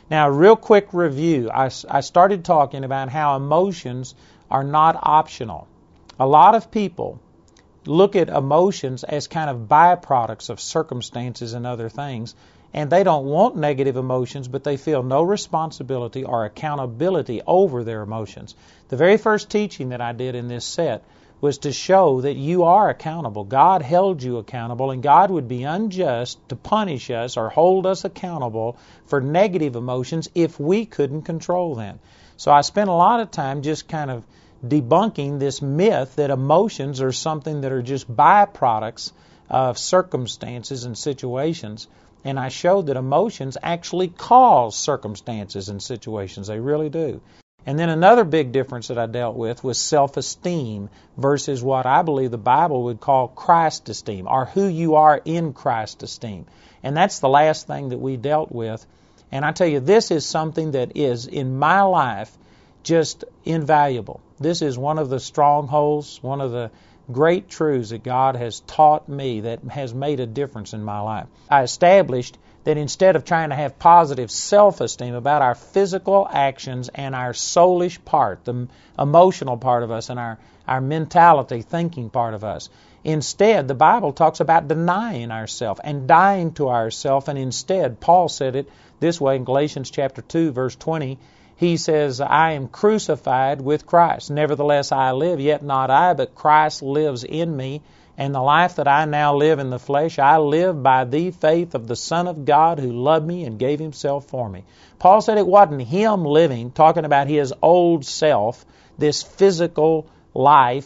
Now, real quick review. I started talking about how emotions are not optional. A lot of people look at emotions as kind of byproducts of circumstances and other things, and they don't want negative emotions, but they feel no responsibility or accountability over their emotions. The very first teaching that I did in this set was to show that you are accountable. God held you accountable, and God would be unjust to punish us or hold us accountable for negative emotions if we couldn't control them. So I spent a lot of time just kind of debunking this myth that emotions are something that are just byproducts of circumstances and situations. And I showed that emotions actually cause circumstances and situations. They really do. And then another big difference that I dealt with was self-esteem versus what I believe the Bible would call Christ esteem, or who you are in Christ esteem. And that's the last thing that we dealt with. And I tell you, this is something that is, in my life, just invaluable. This is one of the strongholds, one of the great truths that God has taught me that has made a difference in my life. I established that instead of trying to have positive self-esteem about our physical actions and our soulish part, the emotional part of us and our mentality, thinking part of us, instead the Bible talks about denying ourselves and dying to ourselves, and instead Paul said it this way in Galatians chapter 2, verse 20. He says, I am crucified with Christ. Nevertheless I live, yet not I, but Christ lives in me. And the life that I now live in the flesh, I live by the faith of the Son of God who loved me and gave himself for me. Paul said it wasn't him living, talking about his old self, this physical life,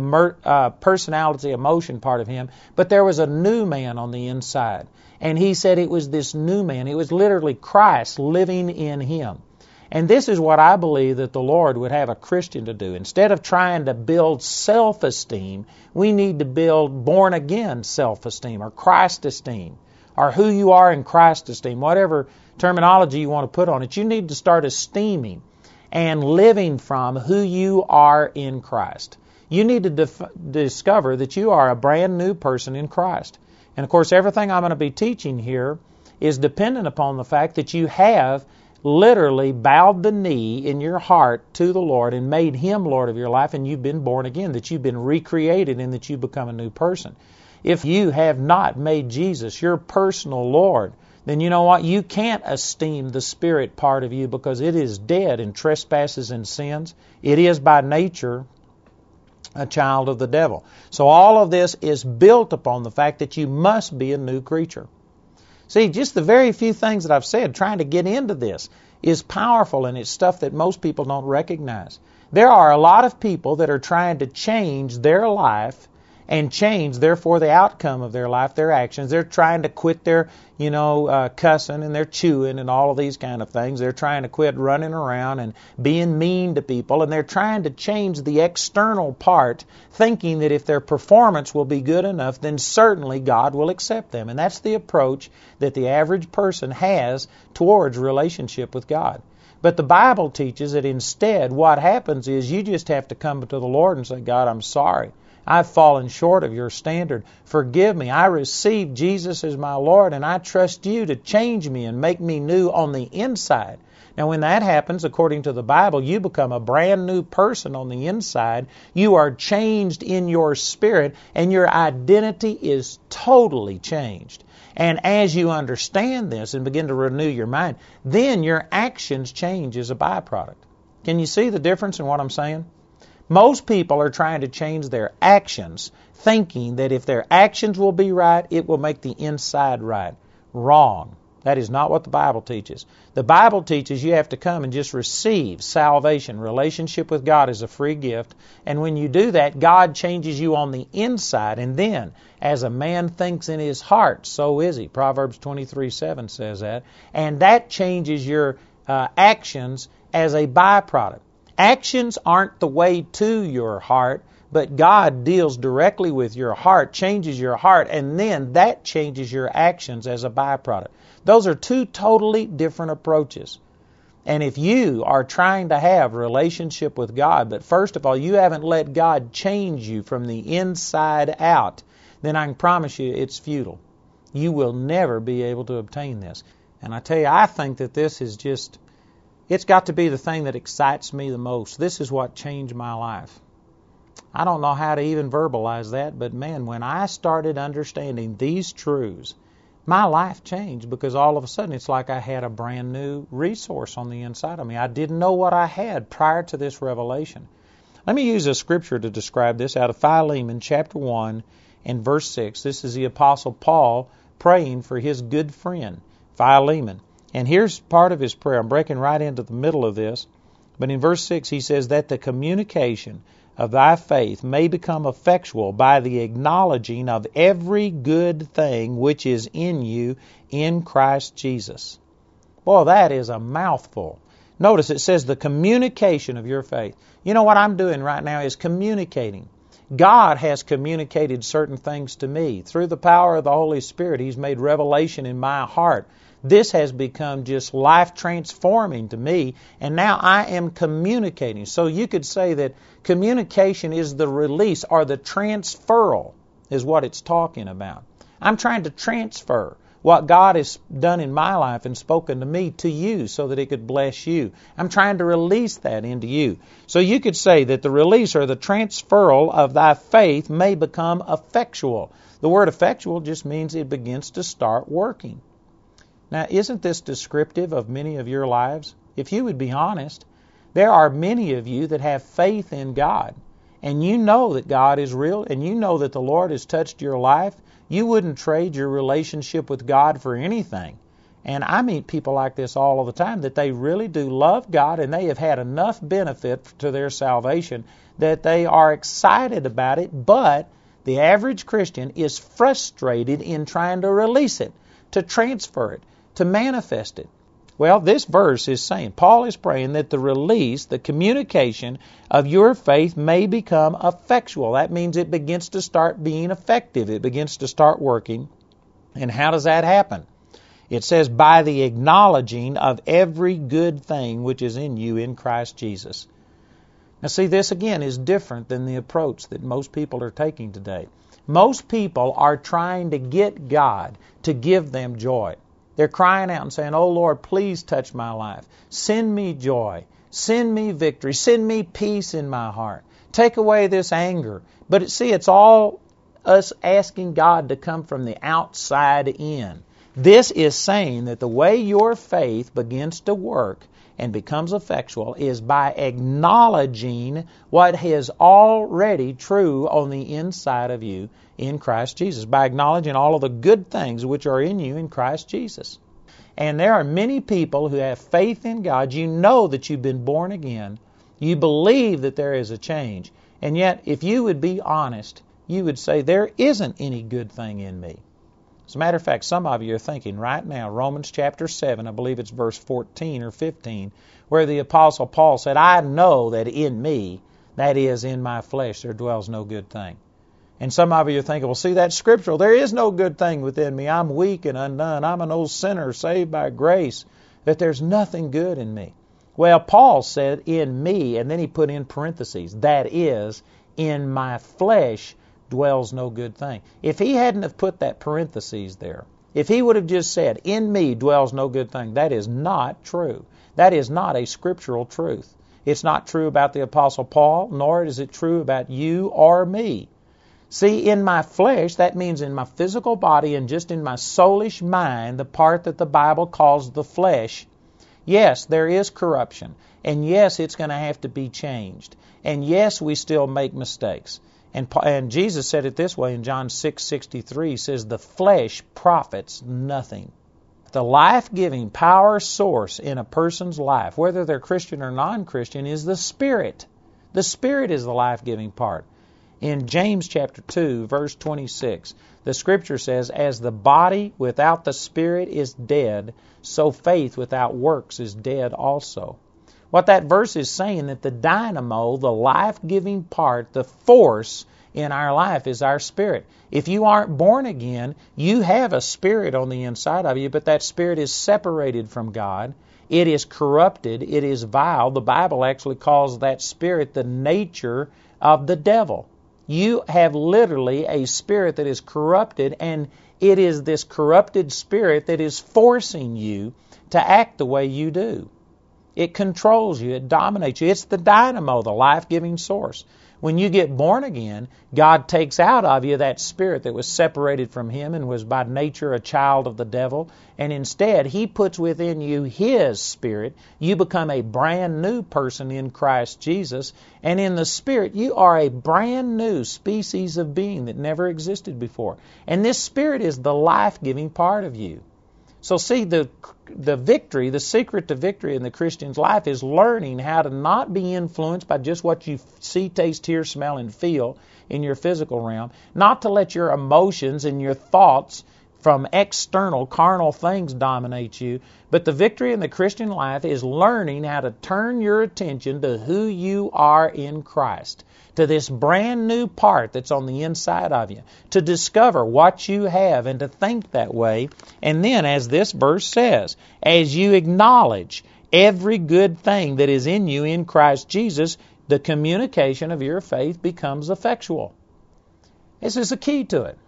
the personality, emotion part of him, but there was a new man on the inside. And he said it was this new man. It was literally Christ living in him. And this is what I believe that the Lord would have a Christian to do. Instead of trying to build self-esteem, we need to build born-again self-esteem or Christ esteem or who you are in Christ esteem, whatever terminology you want to put on it. You need to start esteeming and living from who you are in Christ. You need to discover that you are a brand new person in Christ. And of course, everything I'm going to be teaching here is dependent upon the fact that you have literally bowed the knee in your heart to the Lord and made Him Lord of your life, and you've been born again, that you've been recreated and that you become a new person. If you have not made Jesus your personal Lord, then you know what? You can't esteem the spirit part of you because it is dead in trespasses and sins. It is by nature a child of the devil. So all of this is built upon the fact that you must be a new creature. See, just the very few things that I've said, trying to get into this, is powerful, and it's stuff that most people don't recognize. There are a lot of people that are trying to change their life and change, therefore, the outcome of their life, their actions. They're trying to quit their, cussing and their chewing and all of these kind of things. They're trying to quit running around and being mean to people, and they're trying to change the external part, thinking that if their performance will be good enough, then certainly God will accept them. And that's the approach that the average person has towards relationship with God. But the Bible teaches that instead what happens is you just have to come to the Lord and say, God, I'm sorry. I've fallen short of your standard. Forgive me. I receive Jesus as my Lord, and I trust you to change me and make me new on the inside. Now, when that happens, according to the Bible, you become a brand new person on the inside. You are changed in your spirit, and your identity is totally changed. And as you understand this and begin to renew your mind, then your actions change as a byproduct. Can you see the difference in what I'm saying? Most people are trying to change their actions, thinking that if their actions will be right, it will make the inside right. Wrong. That is not what the Bible teaches. The Bible teaches you have to come and just receive salvation. Relationship with God is a free gift. And when you do that, God changes you on the inside. And then, as a man thinks in his heart, so is he. Proverbs 23:7 says that. And that changes your actions as a byproduct. Actions aren't the way to your heart, but God deals directly with your heart, changes your heart, and then that changes your actions as a byproduct. Those are two totally different approaches. And if you are trying to have a relationship with God, but first of all, you haven't let God change you from the inside out, then I can promise you it's futile. You will never be able to obtain this. And I tell you, I think that this is just, it's got to be the thing that excites me the most. This is what changed my life. I don't know how to even verbalize that, but man, when I started understanding these truths, my life changed, because all of a sudden it's like I had a brand new resource on the inside of me. I didn't know what I had prior to this revelation. Let me use a scripture to describe this out of Philemon chapter 1 and verse 6. This is the Apostle Paul praying for his good friend, Philemon. And here's part of his prayer. I'm breaking right into the middle of this. But in verse 6 he says, that the communication of thy faith may become effectual by the acknowledging of every good thing which is in you in Christ Jesus. Boy, that is a mouthful. Notice it says the communication of your faith. You know what I'm doing right now is communicating. God has communicated certain things to me. Through the power of the Holy Spirit, He's made revelation in my heart. This has become just life transforming to me, and now I am communicating. So you could say that communication is the release, or the transferal is what it's talking about. I'm trying to transfer what God has done in my life and spoken to me to you so that it could bless you. I'm trying to release that into you. So you could say that the release or the transferal of thy faith may become effectual. The word effectual just means it begins to start working. Now, isn't this descriptive of many of your lives? If you would be honest, there are many of you that have faith in God, and you know that God is real, and you know that the Lord has touched your life. You wouldn't trade your relationship with God for anything. And I meet people like this all of the time, that they really do love God, and they have had enough benefit to their salvation that they are excited about it, but the average Christian is frustrated in trying to release it, to transfer it, to manifest it. Well, this verse is saying, Paul is praying that the release, the communication of your faith may become effectual. That means it begins to start being effective. It begins to start working. And how does that happen? It says, by the acknowledging of every good thing which is in you in Christ Jesus. Now see, this again is different than the approach that most people are taking today. Most people are trying to get God to give them joy. They're crying out and saying, oh Lord, please touch my life. Send me joy. Send me victory. Send me peace in my heart. Take away this anger. But it's all us asking God to come from the outside in. This is saying that the way your faith begins to work and becomes effectual is by acknowledging what is already true on the inside of you in Christ Jesus, by acknowledging all of the good things which are in you in Christ Jesus. And there are many people who have faith in God. You know that you've been born again. You believe that there is a change. And yet, if you would be honest, you would say, there isn't any good thing in me. As a matter of fact, some of you are thinking right now, Romans chapter 7, I believe it's verse 14 or 15, where the Apostle Paul said, I know that in me, that is, in my flesh, there dwells no good thing. And some of you are thinking, well, see, that's scriptural. There is no good thing within me. I'm weak and undone. I'm an old sinner saved by grace, that there's nothing good in me. Well, Paul said, in me, and then he put in parentheses, that is, in my flesh dwells no good thing. If he hadn't have put that parentheses there, if he would have just said, in me dwells no good thing, that is not true. That is not a scriptural truth. It's not true about the Apostle Paul, nor is it true about you or me. See, in my flesh, that means in my physical body and just in my soulish mind, the part that the Bible calls the flesh, yes, there is corruption. And yes, it's going to have to be changed. And yes, we still make mistakes. And Jesus said it this way in John 6:63. He says, the flesh profits nothing. The life-giving power source in a person's life, whether they're Christian or non-Christian, is the Spirit. The Spirit is the life-giving part. In James chapter 2, verse 26, the Scripture says, as the body without the Spirit is dead, so faith without works is dead also. What that verse is saying, that the dynamo, the life-giving part, the force in our life is our spirit. If you aren't born again, you have a spirit on the inside of you, but that spirit is separated from God. It is corrupted. It is vile. The Bible actually calls that spirit the nature of the devil. You have literally a spirit that is corrupted, and it is this corrupted spirit that is forcing you to act the way you do. It controls you. It dominates you. It's the dynamo, the life-giving source. When you get born again, God takes out of you that spirit that was separated from Him and was by nature a child of the devil, and instead He puts within you His Spirit. You become a brand new person in Christ Jesus, and in the Spirit you are a brand new species of being that never existed before. And this Spirit is the life-giving part of you. So see, the victory, the secret to victory in the Christian's life is learning how to not be influenced by just what you see, taste, hear, smell, and feel in your physical realm, not to let your emotions and your thoughts from external carnal things dominate you, but the victory in the Christian life is learning how to turn your attention to who you are in Christ, to this brand new part that's on the inside of you, to discover what you have and to think that way. And then, as this verse says, as you acknowledge every good thing that is in you in Christ Jesus, the communication of your faith becomes effectual. This is the key to it.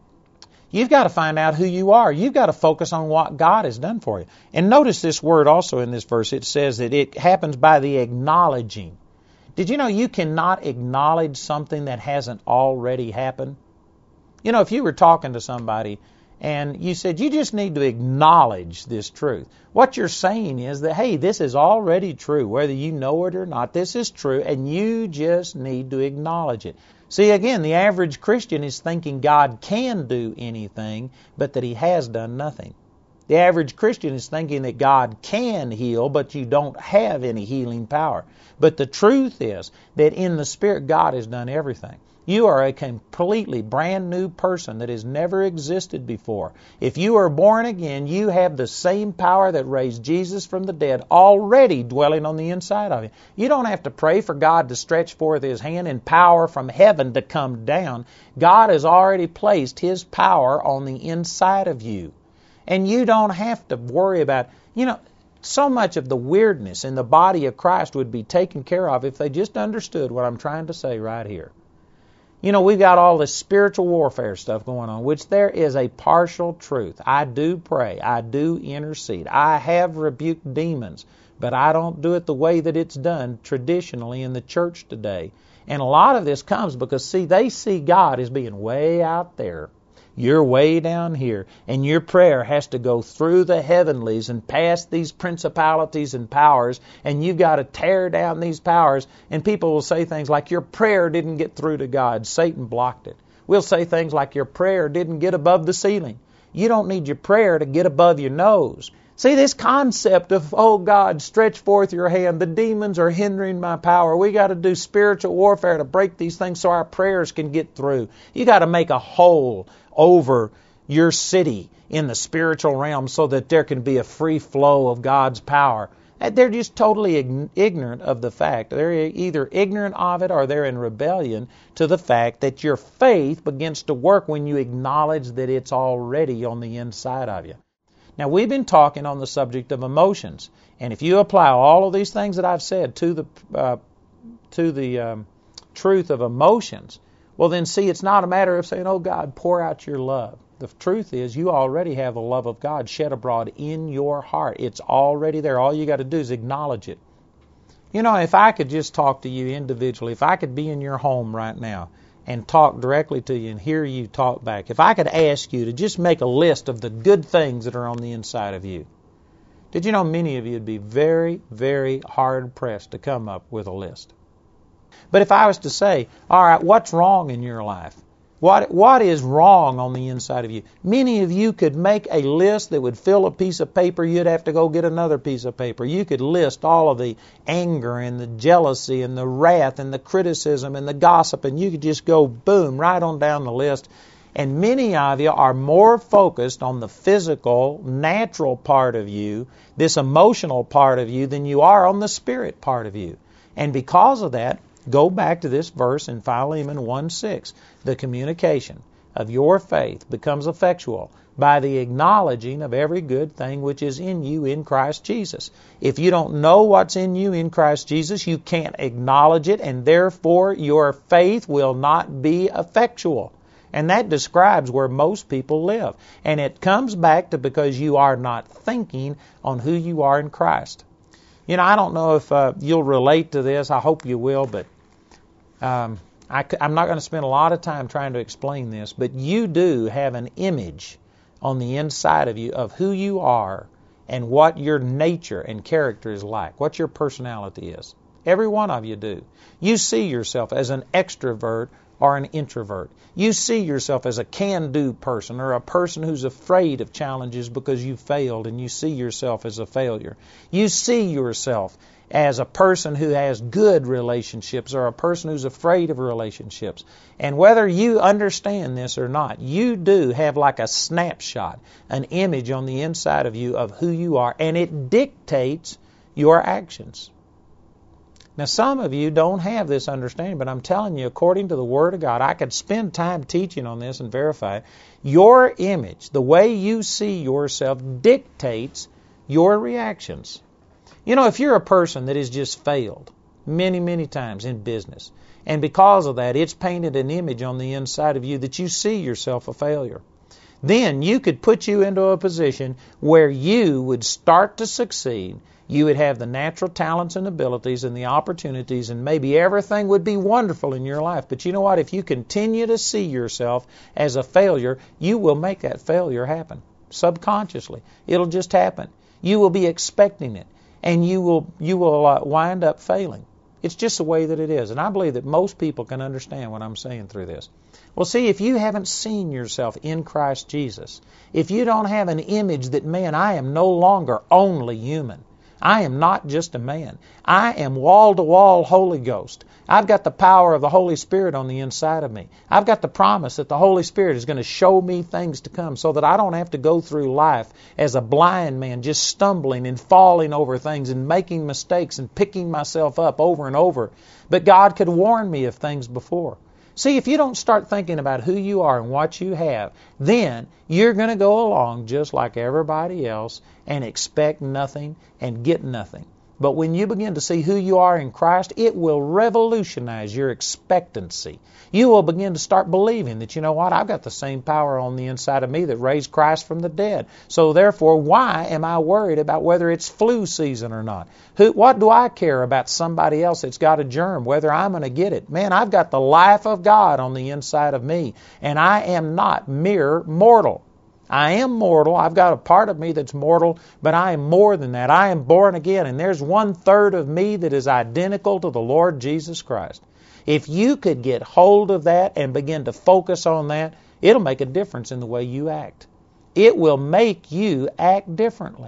You've got to find out who you are. You've got to focus on what God has done for you. And notice this word also in this verse. It says that it happens by the acknowledging. Did you know you cannot acknowledge something that hasn't already happened? You know, if you were talking to somebody and you said, you just need to acknowledge this truth, what you're saying is that, hey, this is already true. Whether you know it or not, this is true, and you just need to acknowledge it. See, again, the average Christian is thinking God can do anything, but that He has done nothing. The average Christian is thinking that God can heal, but you don't have any healing power. But the truth is that in the Spirit, God has done everything. You are a completely brand new person that has never existed before. If you are born again, you have the same power that raised Jesus from the dead already dwelling on the inside of you. You don't have to pray for God to stretch forth His hand and power from heaven to come down. God has already placed His power on the inside of you. And you don't have to worry about, so much of the weirdness in the body of Christ would be taken care of if they just understood what I'm trying to say right here. We've got all this spiritual warfare stuff going on, which there is a partial truth. I do pray. I do intercede. I have rebuked demons, but I don't do it the way that it's done traditionally in the church today. And a lot of this comes because, they see God as being way out there. You're way down here, and your prayer has to go through the heavenlies and past these principalities and powers, and you've got to tear down these powers. And people will say things like, your prayer didn't get through to God. Satan blocked it. We'll say things like, your prayer didn't get above the ceiling. You don't need your prayer to get above your nose. See, this concept of, oh God, stretch forth your hand, the demons are hindering my power. We got to do spiritual warfare to break these things so our prayers can get through. You got to make a hole over your city in the spiritual realm so that there can be a free flow of God's power. They're just totally ignorant of the fact. They're either ignorant of it or they're in rebellion to the fact that your faith begins to work when you acknowledge that it's already on the inside of you. Now, we've been talking on the subject of emotions, and if you apply all of these things that I've said to the truth of emotions, well then see, it's not a matter of saying, oh God, pour out your love. The truth is you already have the love of God shed abroad in your heart. It's already there. All you got to do is acknowledge it. If I could just talk to you individually, if I could be in your home right now and talk directly to you and hear you talk back, if I could ask you to just make a list of the good things that are on the inside of you, did you know many of you would be very, very hard-pressed to come up with a list? But if I was to say, all right, what's wrong in your life? What is wrong on the inside of you? Many of you could make a list that would fill a piece of paper. You'd have to go get another piece of paper. You could list all of the anger and the jealousy and the wrath and the criticism and the gossip, and you could just go, boom, right on down the list. And many of you are more focused on the physical, natural part of you, this emotional part of you, than you are on the spirit part of you. And because of that, go back to this verse in Philemon 1:6. The communication of your faith becomes effectual by the acknowledging of every good thing which is in you in Christ Jesus. If you don't know what's in you in Christ Jesus, you can't acknowledge it, and therefore your faith will not be effectual. And that describes where most people live. And it comes back to because you are not thinking on who you are in Christ. You know, I don't know if you'll relate to this. I hope you will, but I'm not going to spend a lot of time trying to explain this. But you do have an image on the inside of you of who you are and what your nature and character is like, what your personality is. Every one of you do. You see yourself as an extrovert or an introvert. You see yourself as a can-do person or a person who's afraid of challenges because you failed and you see yourself as a failure. You see yourself as a person who has good relationships or a person who's afraid of relationships. And whether you understand this or not, you do have like a snapshot, an image on the inside of you of who you are, and it dictates your actions. Now, some of you don't have this understanding, but I'm telling you, according to the Word of God, I could spend time teaching on this and verify it. Your image, the way you see yourself, dictates your reactions. You know, if you're a person that has just failed many, many times in business, and because of that, it's painted an image on the inside of you that you see yourself a failure, then you could put you into a position where you would start to succeed. You would have the natural talents and abilities and the opportunities, and maybe everything would be wonderful in your life. But you know what? If you continue to see yourself as a failure, you will make that failure happen subconsciously. It'll just happen. You will be expecting it, and you will wind up failing. It's just the way that it is. And I believe that most people can understand what I'm saying through this. Well, see, if you haven't seen yourself in Christ Jesus, if you don't have an image that, man, I am no longer only human. I am not just a man. I am wall-to-wall Holy Ghost. I've got the power of the Holy Spirit on the inside of me. I've got the promise that the Holy Spirit is going to show me things to come so that I don't have to go through life as a blind man just stumbling and falling over things and making mistakes and picking myself up over and over. But God could warn me of things before. See, if you don't start thinking about who you are and what you have, then you're going to go along just like everybody else and expect nothing and get nothing. But when you begin to see who you are in Christ, it will revolutionize your expectancy. You will begin to start believing that, you know what, I've got the same power on the inside of me that raised Christ from the dead. So therefore, why am I worried about whether it's flu season or not? What do I care about somebody else that's got a germ, whether I'm going to get it? Man, I've got the life of God on the inside of me, and I am not mere mortal. I am mortal. I've got a part of me that's mortal, but I am more than that. I am born again, and there's 1/3 of me that is identical to the Lord Jesus Christ. If you could get hold of that and begin to focus on that, it'll make a difference in the way you act. It will make you act differently.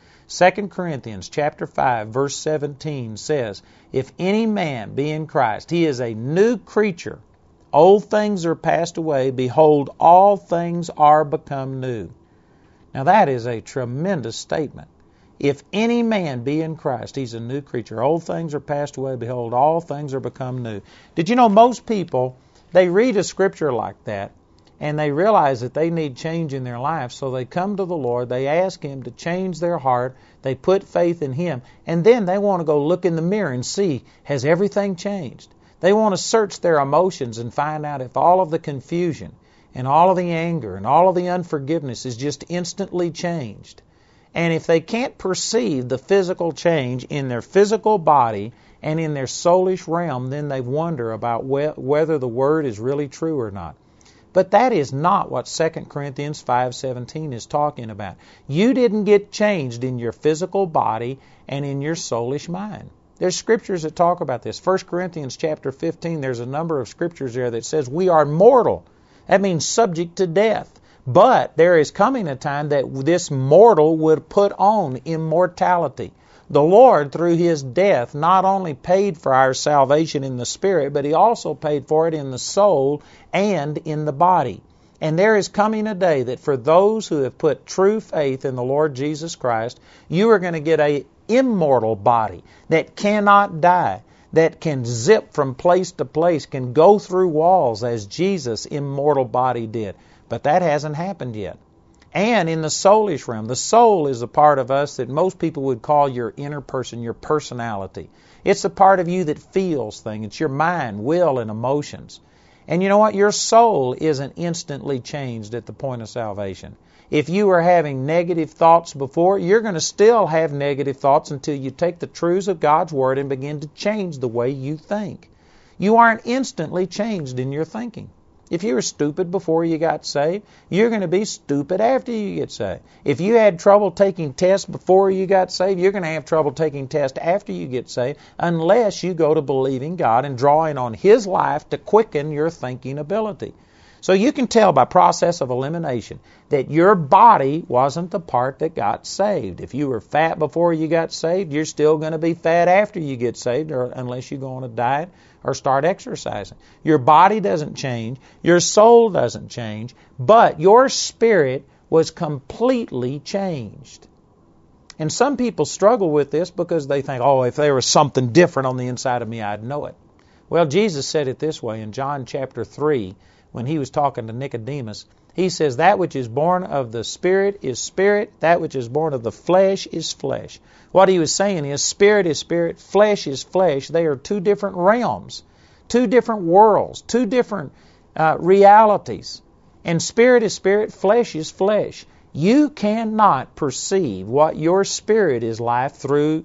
2 Corinthians chapter 5, verse 17 says, "If any man be in Christ, he is a new creature. Old things are passed away. Behold, all things are become new." Now that is a tremendous statement. If any man be in Christ, he's a new creature. Old things are passed away. Behold, all things are become new. Did you know most people, they read a scripture like that, and they realize that they need change in their life, so they come to the Lord, they ask Him to change their heart, they put faith in Him, and then they want to go look in the mirror and see, has everything changed? They want to search their emotions and find out if all of the confusion and all of the anger and all of the unforgiveness is just instantly changed. And if they can't perceive the physical change in their physical body and in their soulish realm, then they wonder about whether the Word is really true or not. But that is not what 2 Corinthians 5:17 is talking about. You didn't get changed in your physical body and in your soulish mind. There's scriptures that talk about this. 1 Corinthians chapter 15, there's a number of scriptures there that says we are mortal. That means subject to death. But there is coming a time that this mortal would put on immortality. The Lord, through His death, not only paid for our salvation in the spirit, but He also paid for it in the soul and in the body. And there is coming a day that for those who have put true faith in the Lord Jesus Christ, you are going to get an immortal body that cannot die, that can zip from place to place, can go through walls as Jesus' immortal body did. But that hasn't happened yet. And in the soulish realm, the soul is a part of us that most people would call your inner person, your personality. It's a part of you that feels things. It's your mind, will, and emotions. And you know what? Your soul isn't instantly changed at the point of salvation. If you were having negative thoughts before, you're going to still have negative thoughts until you take the truths of God's Word and begin to change the way you think. You aren't instantly changed in your thinking. If you were stupid before you got saved, you're going to be stupid after you get saved. If you had trouble taking tests before you got saved, you're going to have trouble taking tests after you get saved unless you go to believing God and drawing on His life to quicken your thinking ability. So you can tell by process of elimination that your body wasn't the part that got saved. If you were fat before you got saved, you're still going to be fat after you get saved, or unless you go on a diet or start exercising. Your body doesn't change, your soul doesn't change, but your spirit was completely changed. And some people struggle with this because they think, oh, if there was something different on the inside of me, I'd know it. Well, Jesus said it this way in John chapter 3, when He was talking to Nicodemus. He says, that which is born of the Spirit is spirit, that which is born of the flesh is flesh. What He was saying is spirit is spirit, flesh is flesh. They are two different realms, two different worlds, two different realities. And spirit is spirit, flesh is flesh. You cannot perceive what your spirit is like through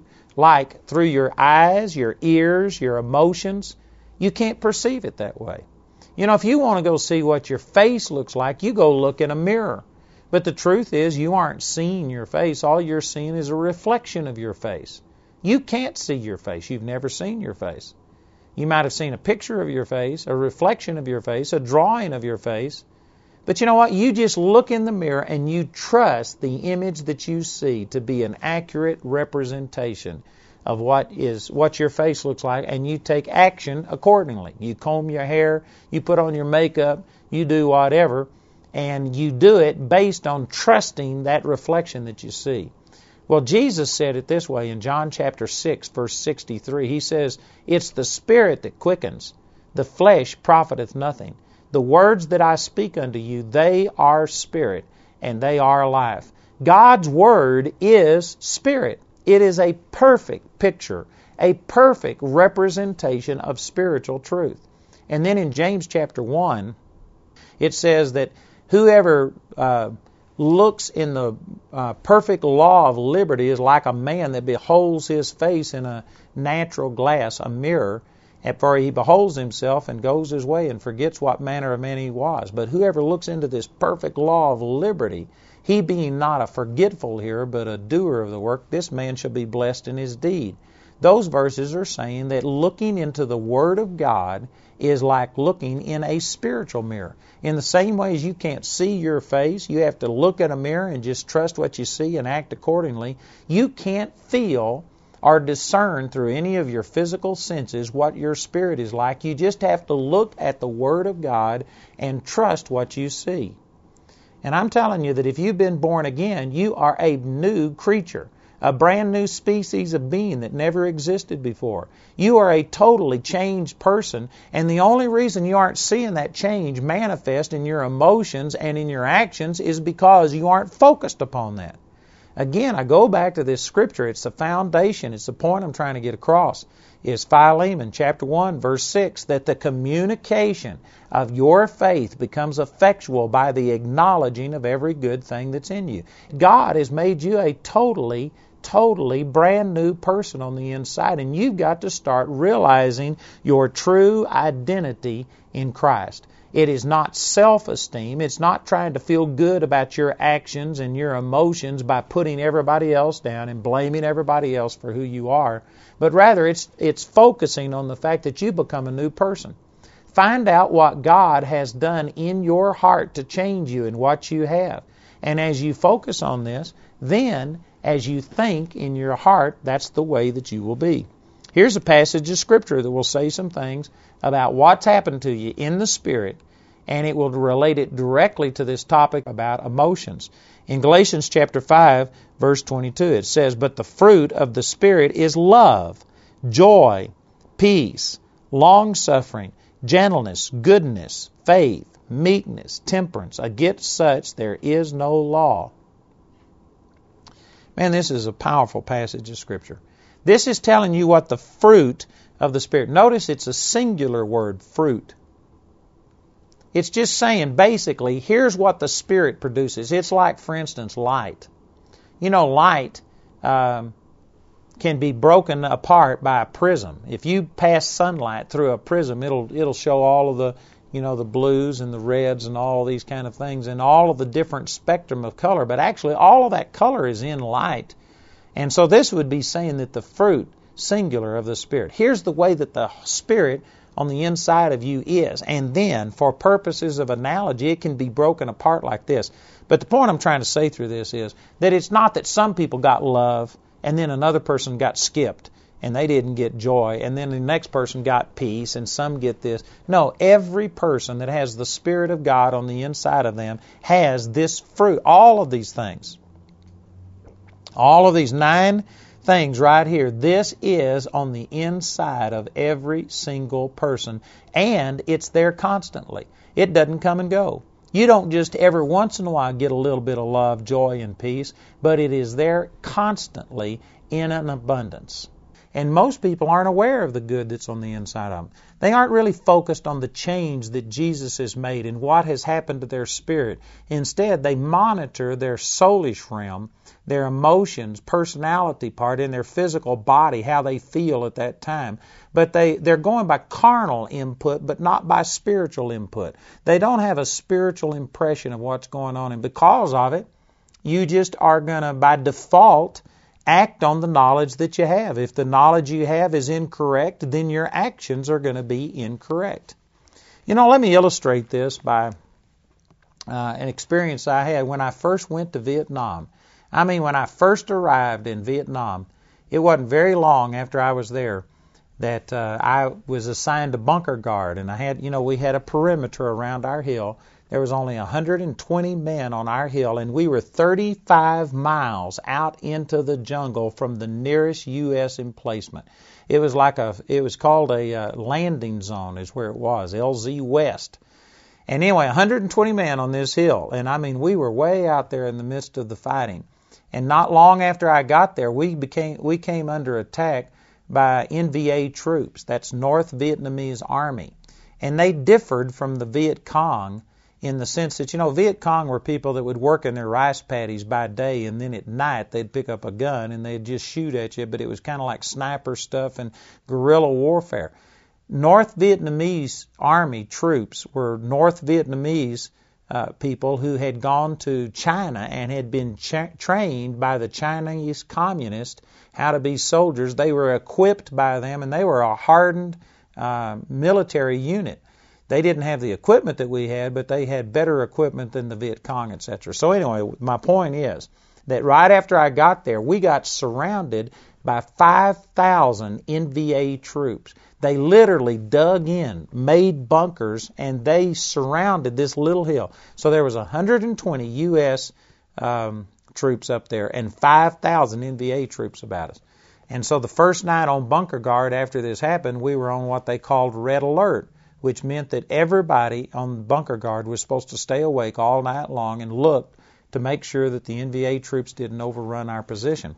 your eyes, your ears, your emotions. You can't perceive it that way. You know, if you want to go see what your face looks like, you go look in a mirror. But the truth is, you aren't seeing your face. All you're seeing is a reflection of your face. You can't see your face. You've never seen your face. You might have seen a picture of your face, a reflection of your face, a drawing of your face. But you know what? You just look in the mirror and you trust the image that you see to be an accurate representation of what your face looks like, and you take action accordingly. You comb your hair, you put on your makeup, you do whatever, and you do it based on trusting that reflection that you see. Well, Jesus said it this way in John chapter 6, verse 63. He says, it's the Spirit that quickens, the flesh profiteth nothing. The words that I speak unto you, they are spirit, and they are life. God's Word is spirit. It is a perfect picture, a perfect representation of spiritual truth. And then in James chapter 1, it says that whoever looks in the perfect law of liberty is like a man that beholds his face in a natural glass, a mirror, for he beholds himself and goes his way and forgets what manner of man he was. But whoever looks into this perfect law of liberty, he being not a forgetful hearer, but a doer of the work, this man shall be blessed in his deed. Those verses are saying that looking into the Word of God is like looking in a spiritual mirror. In the same way as you can't see your face, you have to look in a mirror and just trust what you see and act accordingly. You can't feel or discern through any of your physical senses what your spirit is like. You just have to look at the Word of God and trust what you see. And I'm telling you that if you've been born again, you are a new creature, a brand new species of being that never existed before. You are a totally changed person, and the only reason you aren't seeing that change manifest in your emotions and in your actions is because you aren't focused upon that. Again, I go back to this scripture. It's the foundation. It's the point I'm trying to get across. It's Philemon chapter 1, verse 6, that the communication of your faith becomes effectual by the acknowledging of every good thing that's in you. God has made you a totally brand new person on the inside, and you've got to start realizing your true identity in Christ. It is not self-esteem. It's not trying to feel good about your actions and your emotions by putting everybody else down and blaming everybody else for who you are. But rather, it's focusing on the fact that you become a new person. Find out what God has done in your heart to change you and what you have. And as you focus on this, then as you think in your heart, that's the way that you will be. Here's a passage of Scripture that will say some things about what's happened to you in the Spirit, and it will relate it directly to this topic about emotions. In Galatians chapter 5, verse 22, it says, "But the fruit of the Spirit is love, joy, peace, long-suffering, gentleness, goodness, faith, meekness, temperance. Against such there is no law. Man, this is a powerful passage of Scripture. This is telling you what the fruit of the Spirit. Notice it's a singular word, fruit. It's just saying, basically, here's what the Spirit produces. It's like, for instance, light. You know, light can be broken apart by a prism. If you pass sunlight through a prism, it'll show all of the, the blues and the reds and all these kind of things and all of the different spectrum of color. But actually, all of that color is in light. And so this would be saying that the fruit, singular, of the Spirit. Here's the way that the Spirit on the inside of you is. And then, for purposes of analogy, it can be broken apart like this. But the point I'm trying to say through this is that it's not that some people got love and then another person got skipped and they didn't get joy, and then the next person got peace and some get this. No, every person that has the Spirit of God on the inside of them has this fruit, all of these things. All of these 9 things right here, this is on the inside of every single person, and it's there constantly. It doesn't come and go. You don't just every once in a while get a little bit of love, joy, and peace, but it is there constantly in an abundance. And most people aren't aware of the good that's on the inside of them. They aren't really focused on the change that Jesus has made and what has happened to their spirit. Instead, they monitor their soulish realm, their emotions, personality part, and their physical body, how they feel at that time. But they're going by carnal input, but not by spiritual input. They don't have a spiritual impression of what's going on. And because of it, you just are going to, by default, act on the knowledge that you have. If the knowledge you have is incorrect, then your actions are going to be incorrect. Let me illustrate this by an experience I had when I first went to Vietnam. When I first arrived in Vietnam, it wasn't very long after I was there that I was assigned a bunker guard, and we had a perimeter around our hill. There was only 120 men on our hill, and we were 35 miles out into the jungle from the nearest U.S. emplacement. It was called a landing zone is where it was, LZ West. And anyway, 120 men on this hill, and we were way out there in the midst of the fighting. And not long after I got there, we came under attack by NVA troops. That's North Vietnamese Army. And they differed from the Viet Cong in the sense that, Viet Cong were people that would work in their rice paddies by day, and then at night they'd pick up a gun and they'd just shoot at you, but it was kind of like sniper stuff and guerrilla warfare. North Vietnamese Army troops were North Vietnamese people who had gone to China and had been trained by the Chinese communists how to be soldiers. They were equipped by them, and they were a hardened military unit. They didn't have the equipment that we had, but they had better equipment than the Viet Cong, etc. So anyway, my point is that right after I got there, we got surrounded by 5,000 NVA troops. They literally dug in, made bunkers, and they surrounded this little hill. So there was 120 U.S. Troops up there and 5,000 NVA troops about us. And so the first night on bunker guard after this happened, we were on what they called red alert, which meant that everybody on bunker guard was supposed to stay awake all night long and look to make sure that the NVA troops didn't overrun our position.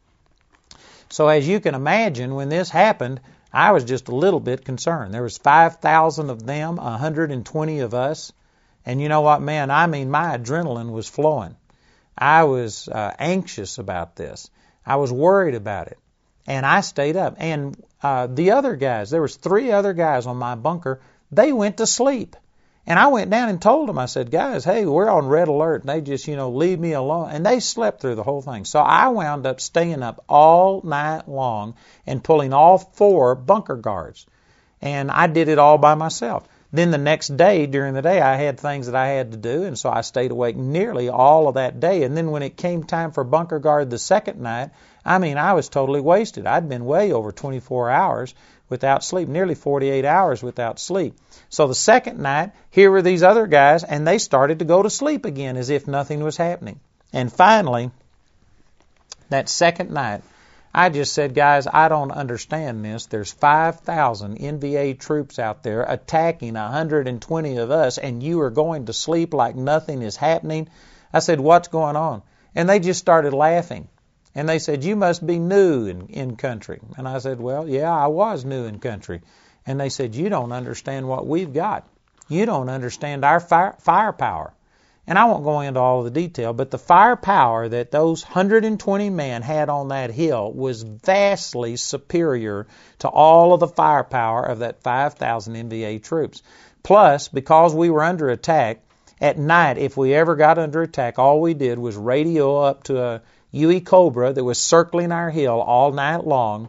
So as you can imagine, when this happened, I was just a little bit concerned. There was 5,000 of them, 120 of us. And you know what, man, my adrenaline was flowing. I was anxious about this. I was worried about it. And I stayed up. And the other guys, there was 3 other guys on my bunker, they went to sleep. And I went down and told them, I said, guys, hey, we're on red alert. And they just, leave me alone. And they slept through the whole thing. So I wound up staying up all night long and pulling all 4 bunker guards. And I did it all by myself. Then the next day, during the day, I had things that I had to do, and so I stayed awake nearly all of that day. And then when it came time for bunker guard the second night, I was totally wasted. I'd been way over 24 hours without sleep, nearly 48 hours without sleep. So the second night, here were these other guys, and they started to go to sleep again as if nothing was happening. And finally, that second night, I just said, guys, I don't understand this. There's 5,000 NVA troops out there attacking 120 of us, and you are going to sleep like nothing is happening. I said, what's going on? And they just started laughing. And they said, you must be new in country. And I said, well, yeah, I was new in country. And they said, you don't understand what we've got. You don't understand our firepower. And I won't go into all of the detail, but the firepower that those 120 men had on that hill was vastly superior to all of the firepower of that 5,000 NVA troops. Plus, because we were under attack, at night, if we ever got under attack, all we did was radio up to a Huey Cobra that was circling our hill all night long,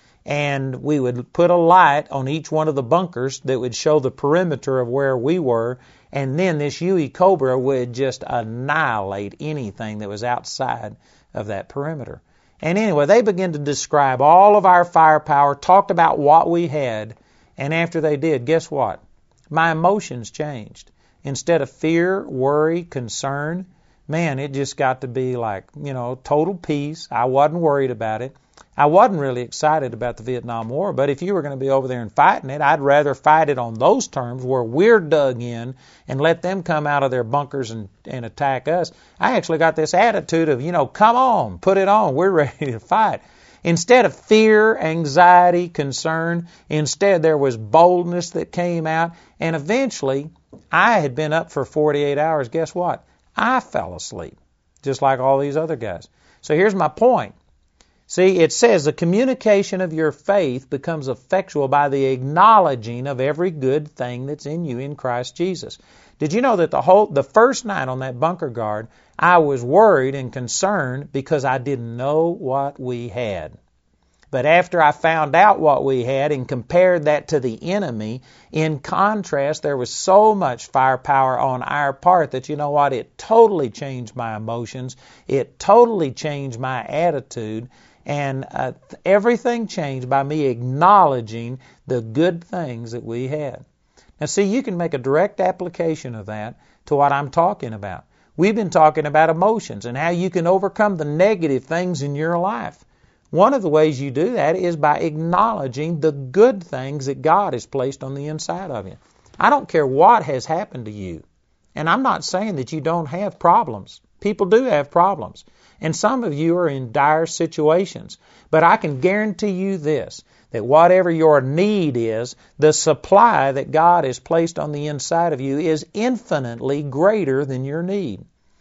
and we would put a light on each one of the bunkers that would show the perimeter of where we were, and then this Huey Cobra would just annihilate anything that was outside of that perimeter. And anyway, they began to describe all of our firepower, talked about what we had, and after they did, guess what? My emotions changed. Instead of fear, worry, concern, man, it just got to be like, total peace. I wasn't worried about it. I wasn't really excited about the Vietnam War, but if you were going to be over there and fighting it, I'd rather fight it on those terms where we're dug in and let them come out of their bunkers and attack us. I actually got this attitude of, come on, put it on, we're ready to fight. Instead of fear, anxiety, concern, instead there was boldness that came out, and eventually I had been up for 48 hours. Guess what? I fell asleep, just like all these other guys. So here's my point. See, it says the communication of your faith becomes effectual by the acknowledging of every good thing that's in you in Christ Jesus. Did you know that the first night on that bunker guard, I was worried and concerned because I didn't know what we had. But after I found out what we had and compared that to the enemy, in contrast, there was so much firepower on our part that, you know what, it totally changed my emotions. It totally changed my attitude. And everything changed by me acknowledging the good things that we had. Now, see, you can make a direct application of that to what I'm talking about. We've been talking about emotions and how you can overcome the negative things in your life. One of the ways you do that is by acknowledging the good things that God has placed on the inside of you. I don't care what has happened to you. And I'm not saying that you don't have problems. People do have problems. And some of you are in dire situations. But I can guarantee you this, that whatever your need is, the supply that God has placed on the inside of you is infinitely greater than your need.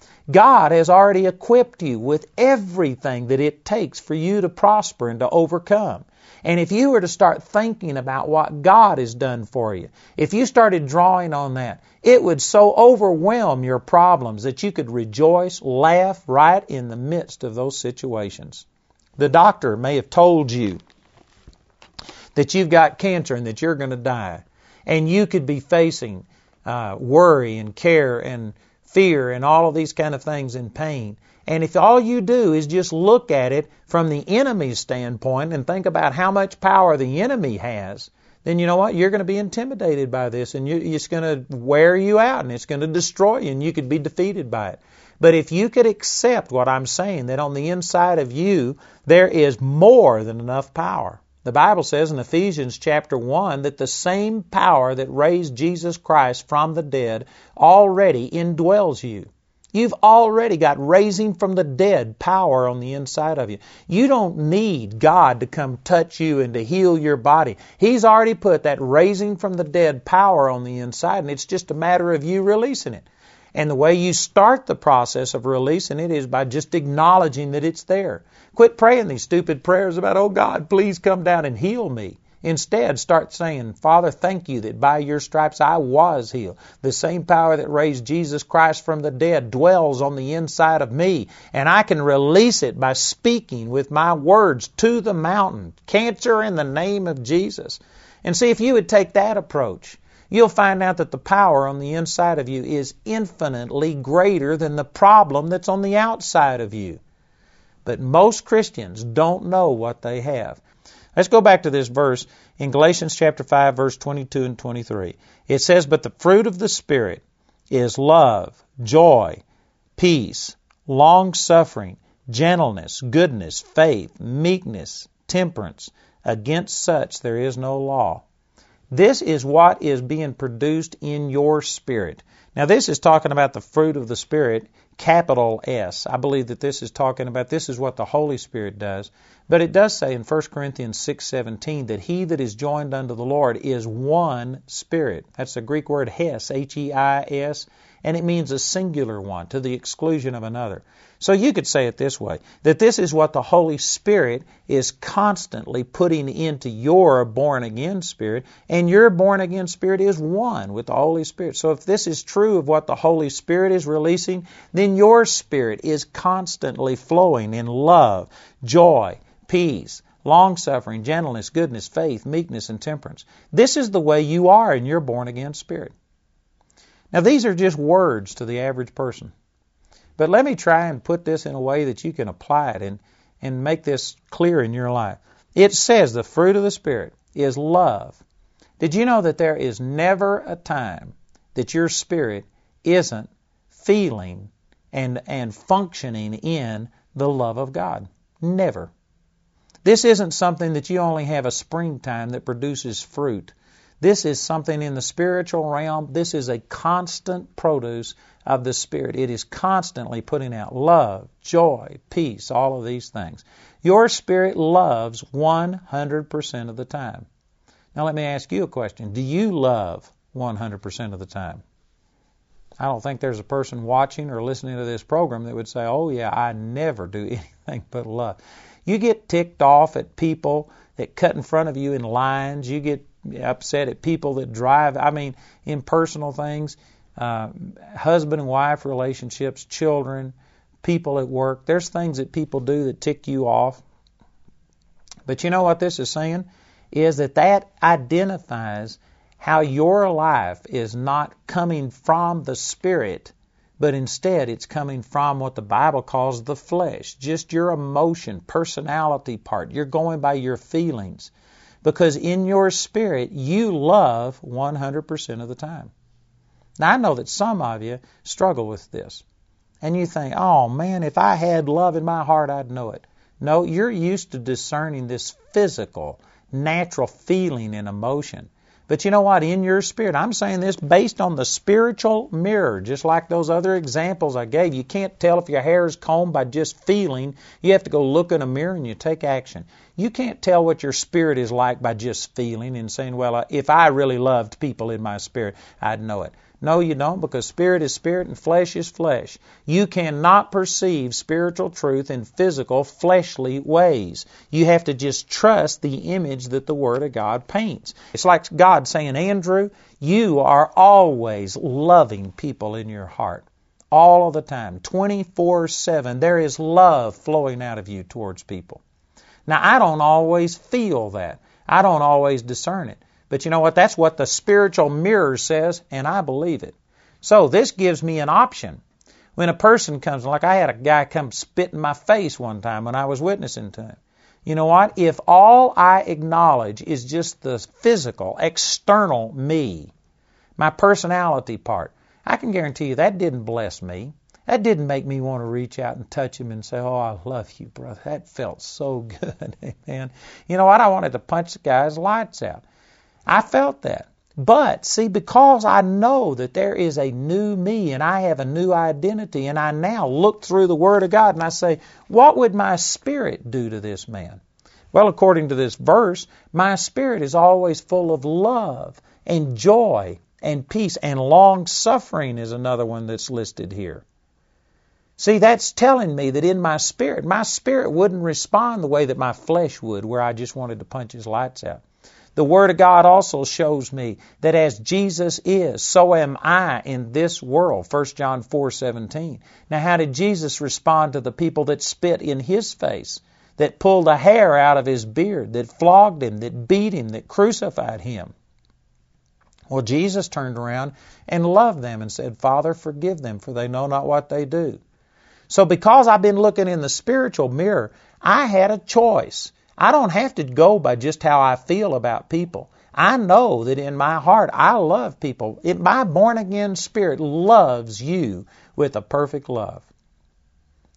God has already equipped you with everything that it takes for you to prosper and to overcome. And if you were to start thinking about what God has done for you, if you started drawing on that, it would so overwhelm your problems that you could rejoice, laugh right in the midst of those situations. The doctor may have told you that you've got cancer and that you're going to die, and you could be facing worry and care and fear and all of these kind of things and pain. And if all you do is just look at it from the enemy's standpoint and think about how much power the enemy has, then you know what? You're going to be intimidated by this, and it's going to wear you out, and it's going to destroy you, and you could be defeated by it. But if you could accept what I'm saying, that on the inside of you there is more than enough power. The Bible says in Ephesians chapter 1 that the same power that raised Jesus Christ from the dead already indwells you. You've already got raising from the dead power on the inside of you. You don't need God to come touch you and to heal your body. He's already put that raising from the dead power on the inside, and it's just a matter of you releasing it. And the way you start the process of releasing it is by just acknowledging that it's there. Quit praying these stupid prayers about, oh God, please come down and heal me. Instead, start saying, Father, thank you that by your stripes I was healed. The same power that raised Jesus Christ from the dead dwells on the inside of me, and I can release it by speaking with my words to the mountain. Cancer in the name of Jesus. And see, if you would take that approach, you'll find out that the power on the inside of you is infinitely greater than the problem that's on the outside of you. But most Christians don't know what they have. Let's go back to this verse in Galatians chapter 5, verse 22 and 23. It says, but the fruit of the Spirit is love, joy, peace, long-suffering, gentleness, goodness, faith, meekness, temperance. Against such there is no law. This is what is being produced in your spirit. Now this is talking about the fruit of the Spirit, capital S. I believe that this is talking about, this is what the Holy Spirit does. But it does say in 1 Corinthians 6:17 that he that is joined unto the Lord is one spirit. That's the Greek word hes, H-E-I-S, and it means a singular one to the exclusion of another. So you could say it this way, that this is what the Holy Spirit is constantly putting into your born-again spirit, and your born-again spirit is one with the Holy Spirit. So if this is true of what the Holy Spirit is releasing, then your spirit is constantly flowing in love, joy, peace, long-suffering, gentleness, goodness, faith, meekness, and temperance. This is the way you are in your born-again spirit. Now these are just words to the average person. But let me try and put this in a way that you can apply it and make this clear in your life. It says the fruit of the Spirit is love. Did you know that there is never a time that your spirit isn't feeling and functioning in the love of God? Never. This isn't something that you only have a springtime that produces fruit. This is something in the spiritual realm. This is a constant produce of the Spirit. It is constantly putting out love, joy, peace, all of these things. Your spirit loves 100% of the time. Now let me ask you a question. Do you love 100% of the time? I don't think there's a person watching or listening to this program that would say, oh yeah, I never do anything but love. You get ticked off at people that cut in front of you in lines. You get upset at people that drive, in personal things, husband and wife relationships, children, people at work. There's things that people do that tick you off. But you know what this is saying? Is that identifies how your life is not coming from the Spirit, but instead it's coming from what the Bible calls the flesh, just your emotion, personality part. You're going by your feelings. Because in your spirit, you love 100% of the time. Now, I know that some of you struggle with this. And you think, oh man, if I had love in my heart, I'd know it. No, you're used to discerning this physical, natural feeling and emotion. But you know what? In your spirit, I'm saying this based on the spiritual mirror, just like those other examples I gave. You can't tell if your hair is combed by just feeling. You have to go look in a mirror and you take action. You can't tell what your spirit is like by just feeling and saying, well, if I really loved people in my spirit, I'd know it. No, you don't, because spirit is spirit and flesh is flesh. You cannot perceive spiritual truth in physical, fleshly ways. You have to just trust the image that the Word of God paints. It's like God saying, Andrew, you are always loving people in your heart. All of the time, 24/7. There is love flowing out of you towards people. Now, I don't always feel that. I don't always discern it. But you know what? That's what the spiritual mirror says, and I believe it. So this gives me an option. When a person comes, like I had a guy come spit in my face one time when I was witnessing to him. You know what? If all I acknowledge is just the physical, external me, my personality part, I can guarantee you that didn't bless me. That didn't make me want to reach out and touch him and say, oh, I love you, brother. That felt so good. Amen. You know what? I wanted to punch the guy's lights out. I felt that. But, see, because I know that there is a new me and I have a new identity, and I now look through the Word of God and I say, what would my spirit do to this man? Well, according to this verse, my spirit is always full of love and joy and peace, and long-suffering is another one that's listed here. See, that's telling me that in my spirit wouldn't respond the way that my flesh would, where I just wanted to punch his lights out. The Word of God also shows me that as Jesus is, so am I in this world. 1 John 4:17. Now, how did Jesus respond to the people that spit in His face, that pulled the hair out of His beard, that flogged Him, that beat Him, that crucified Him? Well, Jesus turned around and loved them and said, Father, forgive them, for they know not what they do. So because I've been looking in the spiritual mirror, I had a choice. I don't have to go by just how I feel about people. I know that in my heart I love people. My born-again spirit loves you with a perfect love.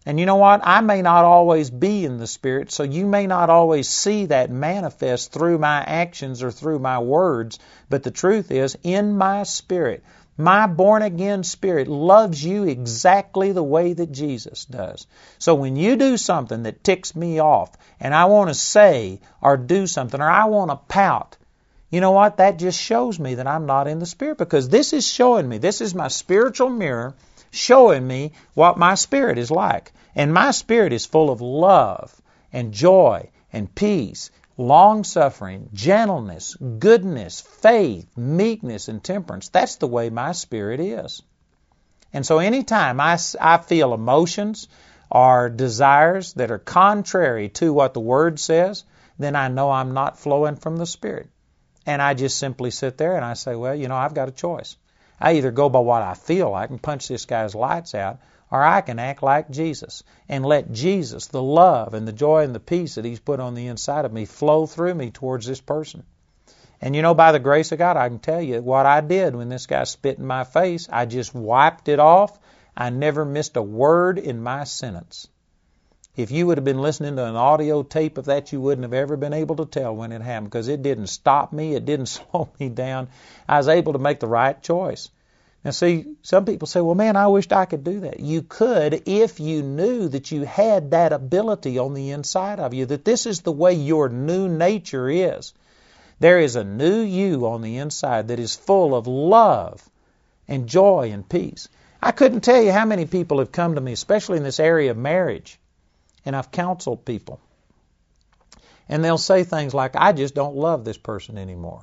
And you know what? I may not always be in the Spirit, so you may not always see that manifest through my actions or through my words, but the truth is, in my spirit, my born-again spirit loves you exactly the way that Jesus does. So when you do something that ticks me off, and I want to say or do something, or I want to pout, you know what? That just shows me that I'm not in the Spirit, because this is showing me, this is my spiritual mirror showing me what my spirit is like. And my spirit is full of love and joy and peace, long-suffering, gentleness, goodness, faith, meekness, and temperance. That's the way my spirit is. And so anytime I feel emotions or desires that are contrary to what the Word says, then I know I'm not flowing from the Spirit. And I just simply sit there and I say, well, you know, I've got a choice. I either go by what I feel like and punch this guy's lights out, or I can act like Jesus and let Jesus, the love and the joy and the peace that He's put on the inside of me, flow through me towards this person. And you know, by the grace of God, I can tell you what I did when this guy spit in my face. I just wiped it off. I never missed a word in my sentence. If you would have been listening to an audio tape of that, you wouldn't have ever been able to tell when it happened, because it didn't stop me. It didn't slow me down. I was able to make the right choice. Now see, some people say, well, man, I wished I could do that. You could if you knew that you had that ability on the inside of you, that this is the way your new nature is. There is a new you on the inside that is full of love and joy and peace. I couldn't tell you how many people have come to me, especially in this area of marriage, and I've counseled people. And they'll say things like, I just don't love this person anymore.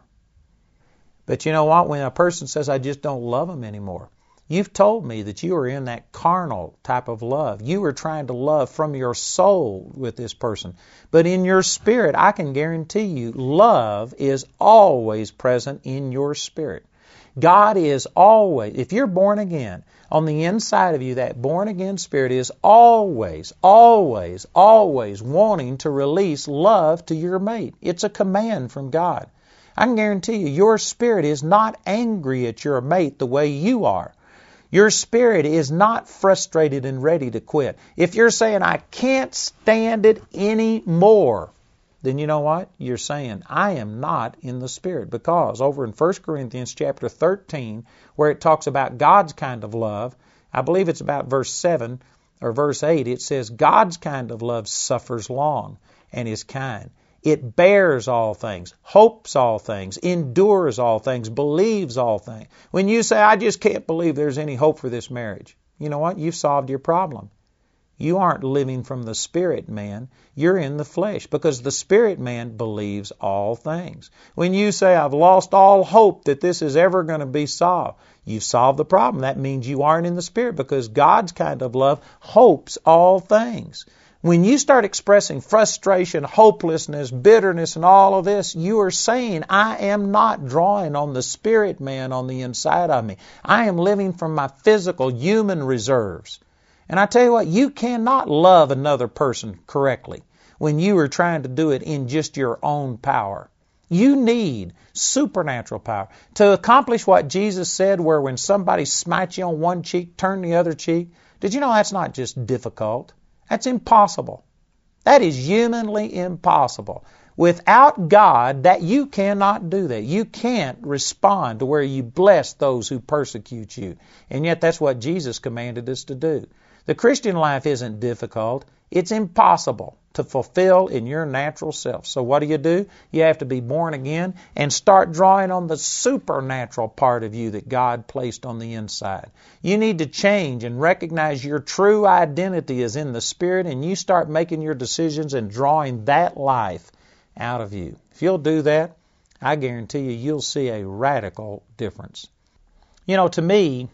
But you know what? When a person says, I just don't love them anymore, you've told me that you are in that carnal type of love. You are trying to love from your soul with this person. But in your spirit, I can guarantee you, love is always present in your spirit. God is always, if you're born again, on the inside of you, that born-again spirit is always, always, always wanting to release love to your mate. It's a command from God. I can guarantee you, your spirit is not angry at your mate the way you are. Your spirit is not frustrated and ready to quit. If you're saying, I can't stand it anymore, then you know what? You're saying, I am not in the Spirit. Because over in 1 Corinthians chapter 13, where it talks about God's kind of love, I believe it's about verse 7 or verse 8, it says, God's kind of love suffers long and is kind. It bears all things, hopes all things, endures all things, believes all things. When you say, I just can't believe there's any hope for this marriage, you know what? You've solved your problem. You aren't living from the spirit man. You're in the flesh, because the spirit man believes all things. When you say, I've lost all hope that this is ever going to be solved, you've solved the problem. That means you aren't in the spirit, because God's kind of love hopes all things. When you start expressing frustration, hopelessness, bitterness, and all of this, you are saying, I am not drawing on the spirit man on the inside of me. I am living from my physical human reserves. And I tell you what, you cannot love another person correctly when you are trying to do it in just your own power. You need supernatural power to accomplish what Jesus said, where when somebody smites you on one cheek, turn the other cheek. Did you know that's not just difficult? That's impossible. That is humanly impossible. Without God, that you cannot do that. You can't respond to where you bless those who persecute you. And yet that's what Jesus commanded us to do. The Christian life isn't difficult. It's impossible to fulfill in your natural self. So what do? You have to be born again and start drawing on the supernatural part of you that God placed on the inside. You need to change and recognize your true identity is in the Spirit, and you start making your decisions and drawing that life out of you. If you'll do that, I guarantee you, you'll see a radical difference. You know, to me,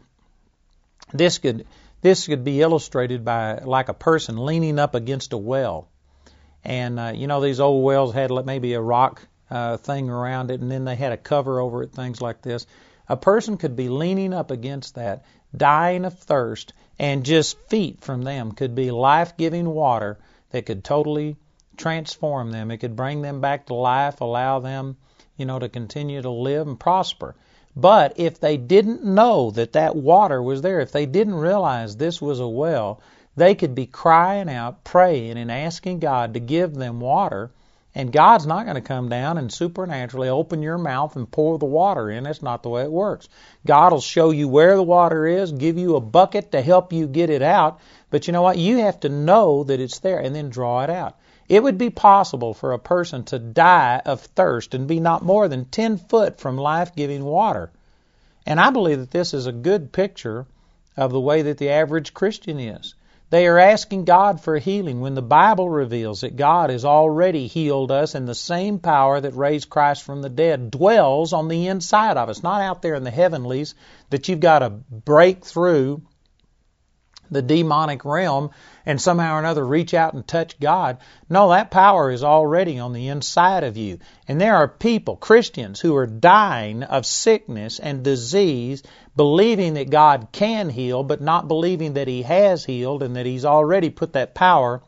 this could be illustrated by like a person leaning up against a well. And, these old wells had maybe a rock thing around it, and then they had a cover over it, things like this. A person could be leaning up against that, dying of thirst, and just feet from them could be life-giving water that could totally transform them. It could bring them back to life, allow them, to continue to live and prosper. But if they didn't know that water was there, if they didn't realize this was a well, they could be crying out, praying, and asking God to give them water, and God's not going to come down and supernaturally open your mouth and pour the water in. That's not the way it works. God will show you where the water is, give you a bucket to help you get it out, but you know what? You have to know that it's there and then draw it out. It would be possible for a person to die of thirst and be not more than 10 foot from life-giving water. And I believe that this is a good picture of the way that the average Christian is. They are asking God for healing when the Bible reveals that God has already healed us, and the same power that raised Christ from the dead dwells on the inside of us, not out there in the heavenlies that you've got to break through the demonic realm and somehow or another reach out and touch God. No, that power is already on the inside of you. And there are people, Christians, who are dying of sickness and disease, believing that God can heal, but not believing that He has healed and that He's already put that power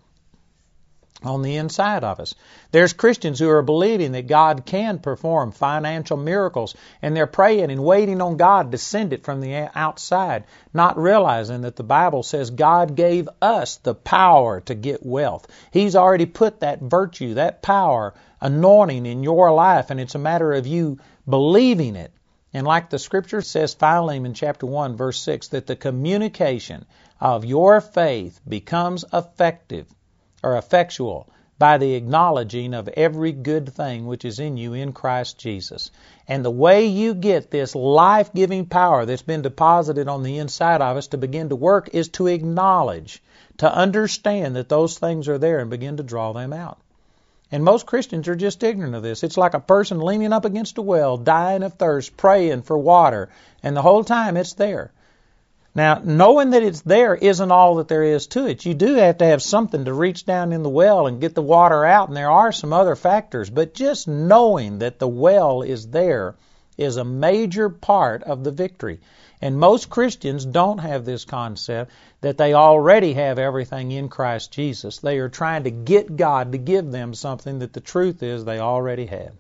on the inside of us. There's Christians who are believing that God can perform financial miracles, and they're praying and waiting on God to send it from the outside, not realizing that the Bible says God gave us the power to get wealth. He's already put that virtue, that power, anointing in your life, and it's a matter of you believing it. And like the Scripture says, Philemon chapter 1, verse 6, that the communication of your faith becomes effective or effectual by the acknowledging of every good thing which is in you in Christ Jesus. And the way you get this life-giving power that's been deposited on the inside of us to begin to work is to acknowledge, to understand that those things are there and begin to draw them out. And most Christians are just ignorant of this. It's like a person leaning up against a well, dying of thirst, praying for water, and the whole time it's there. Now, knowing that it's there isn't all that there is to it. You do have to have something to reach down in the well and get the water out, and there are some other factors. But just knowing that the well is there is a major part of the victory. And most Christians don't have this concept that they already have everything in Christ Jesus. They are trying to get God to give them something that the truth is they already have.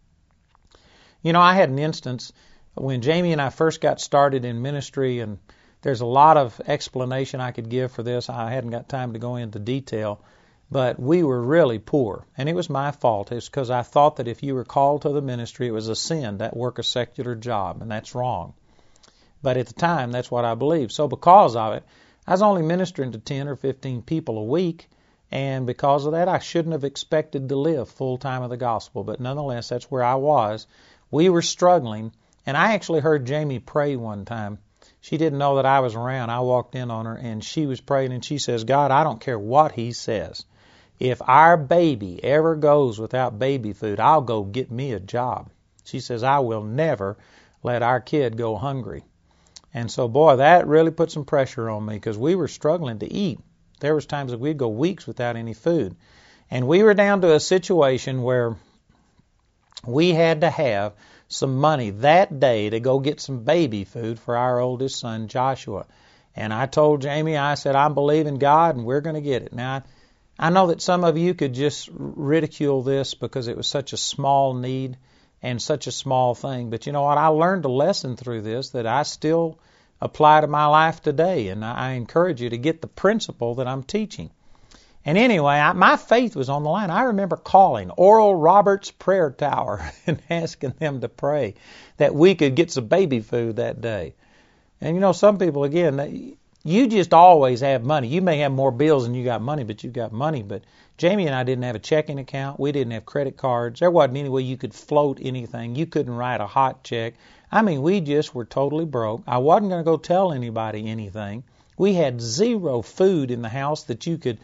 You know, I had an instance when Jamie and I first got started in ministry, and there's a lot of explanation I could give for this. I hadn't got time to go into detail, but we were really poor, and it was my fault. It's because I thought that if you were called to the ministry, it was a sin to work a secular job, and that's wrong. But at the time, that's what I believed. So because of it, I was only ministering to 10 or 15 people a week, and because of that, I shouldn't have expected to live full time of the gospel. But nonetheless, that's where I was. We were struggling, and I actually heard Jamie pray one time. She didn't know that I was around. I walked in on her, and she was praying, and she says, God, I don't care what he says. If our baby ever goes without baby food, I'll go get me a job. She says, I will never let our kid go hungry. And so, boy, that really put some pressure on me because we were struggling to eat. There was times that we'd go weeks without any food. And we were down to a situation where we had to have some money that day to go get some baby food for our oldest son, Joshua. And I told Jamie, I said, I believe in God and we're going to get it. Now, I know that some of you could just ridicule this because it was such a small need and such a small thing. But you know what? I learned a lesson through this that I still apply to my life today. And I encourage you to get the principle that I'm teaching. And anyway, my faith was on the line. I remember calling Oral Roberts Prayer Tower and asking them to pray that we could get some baby food that day. And you know, some people, again, you just always have money. You may have more bills than you got money, but you got money. But Jamie and I didn't have a checking account. We didn't have credit cards. There wasn't any way you could float anything. You couldn't write a hot check. I mean, we just were totally broke. I wasn't going to go tell anybody anything. We had zero food in the house that you could,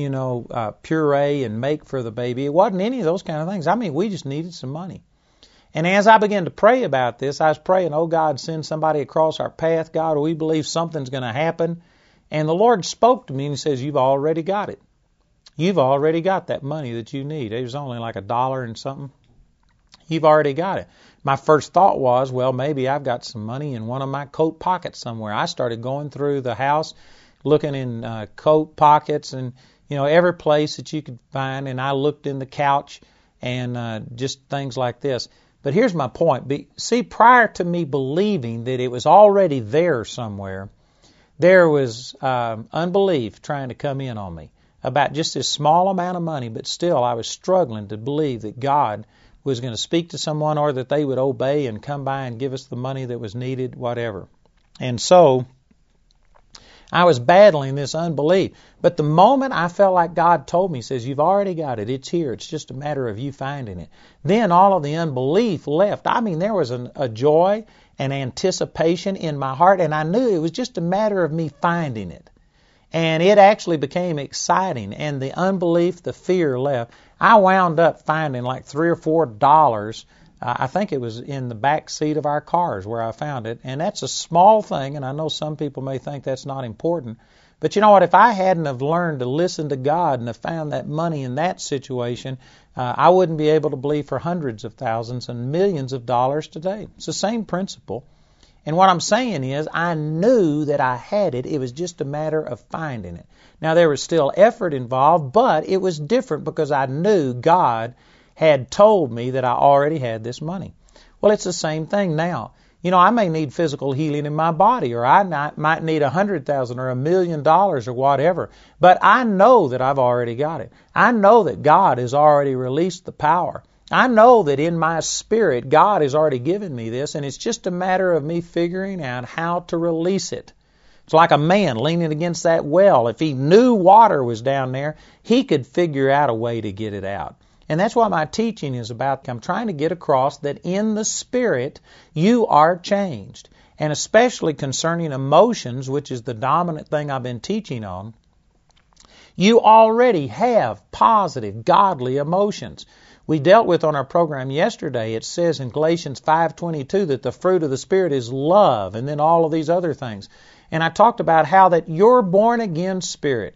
puree and make for the baby. It wasn't any of those kind of things. I mean, we just needed some money. And as I began to pray about this, I was praying, oh, God, send somebody across our path, God, or we believe something's going to happen. And the Lord spoke to me and He says, you've already got it. You've already got that money that you need. It was only like $1 and something. You've already got it. My first thought was, well, maybe I've got some money in one of my coat pockets somewhere. I started going through the house, looking in coat pockets and, every place that you could find. And I looked in the couch and just things like this. But here's my point. See, prior to me believing that it was already there somewhere, there was unbelief trying to come in on me about just this small amount of money, but still I was struggling to believe that God was going to speak to someone or that they would obey and come by and give us the money that was needed, whatever. And so I was battling this unbelief. But the moment I felt like God told me, He says, you've already got it. It's here. It's just a matter of you finding it. Then all of the unbelief left. I mean, there was a joy and anticipation in my heart, and I knew it was just a matter of me finding it. And it actually became exciting, and the unbelief, the fear left. I wound up finding like $3 or $4. I think it was in the back seat of our cars where I found it. And that's a small thing, and I know some people may think that's not important. But you know what? If I hadn't have learned to listen to God and have found that money in that situation, I wouldn't be able to believe for hundreds of thousands and millions of dollars today. It's the same principle. And what I'm saying is, I knew that I had it. It was just a matter of finding it. Now, there was still effort involved, but it was different because I knew God had told me that I already had this money. Well, it's the same thing now. You know, I may need physical healing in my body, or I might need $100,000 or $1 million or whatever, but I know that I've already got it. I know that God has already released the power. I know that in my spirit, God has already given me this, and it's just a matter of me figuring out how to release it. It's like a man leaning against that well. If he knew water was down there, he could figure out a way to get it out. And that's what my teaching is about. I'm trying to get across that in the spirit, you are changed. And especially concerning emotions, which is the dominant thing I've been teaching on, you already have positive, godly emotions. We dealt with on our program yesterday, it says in Galatians 5:22 that the fruit of the Spirit is love, and then all of these other things. And I talked about how that your born-again spirit,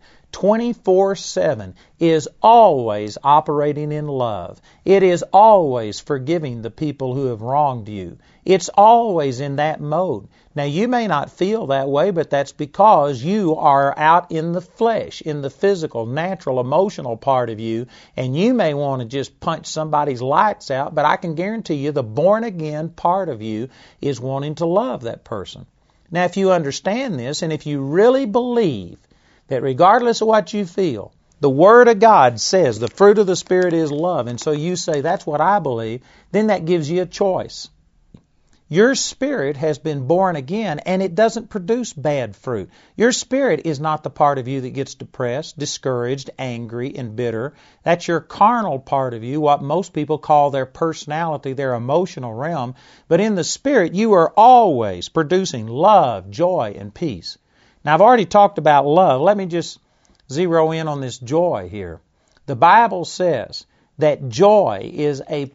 24/7, is always operating in love. It is always forgiving the people who have wronged you. It's always in that mode. Now, you may not feel that way, but that's because you are out in the flesh, in the physical, natural, emotional part of you, and you may want to just punch somebody's lights out, but I can guarantee you the born-again part of you is wanting to love that person. Now, if you understand this, and if you really believe that regardless of what you feel, the Word of God says the fruit of the Spirit is love, and so you say, that's what I believe, then that gives you a choice. Your spirit has been born again, and it doesn't produce bad fruit. Your spirit is not the part of you that gets depressed, discouraged, angry, and bitter. That's your carnal part of you, what most people call their personality, their emotional realm. But in the spirit, you are always producing love, joy, and peace. Now, I've already talked about love. Let me just zero in on this joy here. The Bible says that joy is a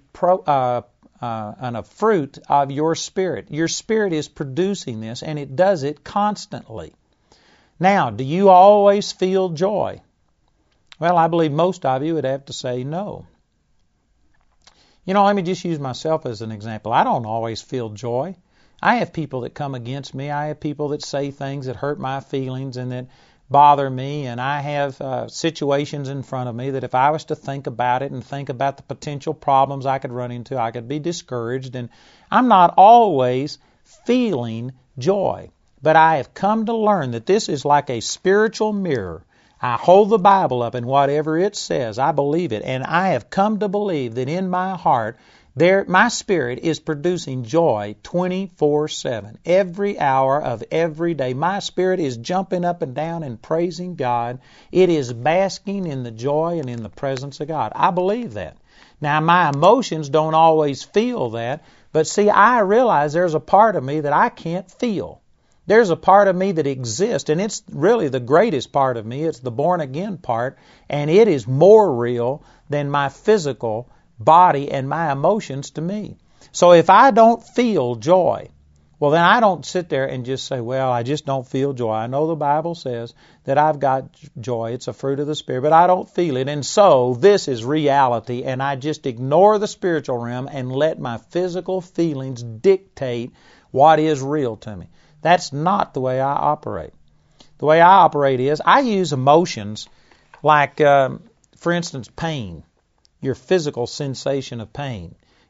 fruit of your spirit. Your spirit is producing this, and it does it constantly. Now, do you always feel joy? Well, I believe most of you would have to say no. You know, let me just use myself as an example. I don't always feel joy. I have people that come against me. I have people that say things that hurt my feelings and that bother me, and I have situations in front of me that if I was to think about it and think about the potential problems I could run into, I could be discouraged, and I'm not always feeling joy. But I have come to learn that this is like a spiritual mirror. I hold the Bible up, and whatever it says, I believe it, and I have come to believe that in my heart, my spirit is producing joy 24/7, every hour of every day. My spirit is jumping up and down and praising God. It is basking in the joy and in the presence of God. I believe that. Now, my emotions don't always feel that, but see, I realize there's a part of me that I can't feel. There's a part of me that exists, and it's really the greatest part of me. It's the born-again part, and it is more real than my physical body and my emotions to me. So if I don't feel joy, well, then I don't sit there and just say, well, I just don't feel joy. I know the Bible says that I've got joy. It's a fruit of the Spirit, but I don't feel it. And so this is reality, and I just ignore the spiritual realm and let my physical feelings dictate what is real to me. That's not the way I operate. The way I operate is I use emotions like, for instance, pain. Your physical sensation of pain.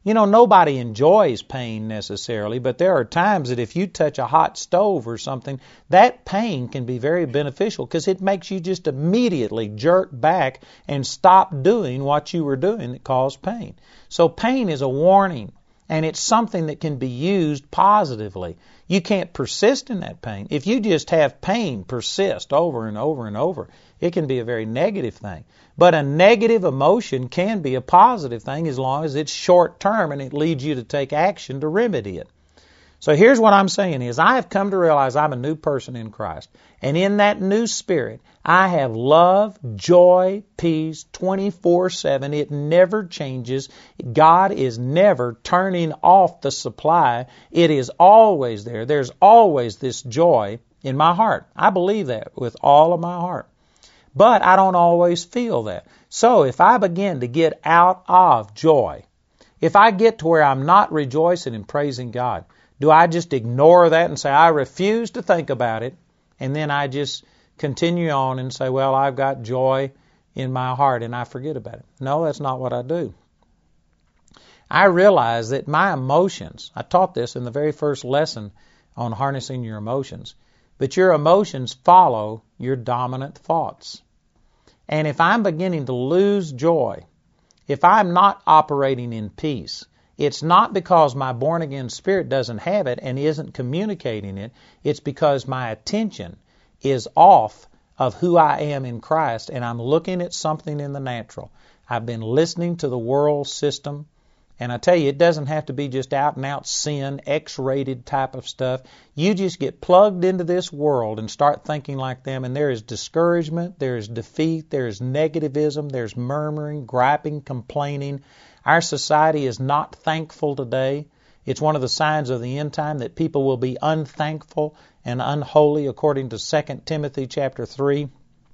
You know, nobody enjoys pain necessarily, but there are times that if you touch a hot stove or something, that pain can be very beneficial because it makes you just immediately jerk back and stop doing what you were doing that caused pain. So pain is a warning, and it's something that can be used positively. You can't persist in that pain. If you just have pain persist over and over and over, it can be a very negative thing. But a negative emotion can be a positive thing as long as it's short term and it leads you to take action to remedy it. So here's what I'm saying is I have come to realize I'm a new person in Christ. And in that new spirit, I have love, joy, peace 24/7. It never changes. God is never turning off the supply. It is always there. There's always this joy in my heart. I believe that with all of my heart. But I don't always feel that. So if I begin to get out of joy, if I get to where I'm not rejoicing and praising God, do I just ignore that and say, I refuse to think about it, and then I just continue on and say, well, I've got joy in my heart, and I forget about it? No, that's not what I do. I realize that my emotions, I taught this in the very first lesson on harnessing your emotions, but your emotions follow your dominant thoughts. And if I'm beginning to lose joy, if I'm not operating in peace, it's not because my born-again spirit doesn't have it and isn't communicating it. It's because my attention is off of who I am in Christ, and I'm looking at something in the natural. I've been listening to the world system, and I tell you, it doesn't have to be just out-and-out sin, X-rated type of stuff. You just get plugged into this world and start thinking like them, and there is discouragement, there is defeat, there is negativism, there's murmuring, griping, complaining. Our society is not thankful today. It's one of the signs of the end time that people will be unthankful and unholy, according to 2 Timothy chapter 3.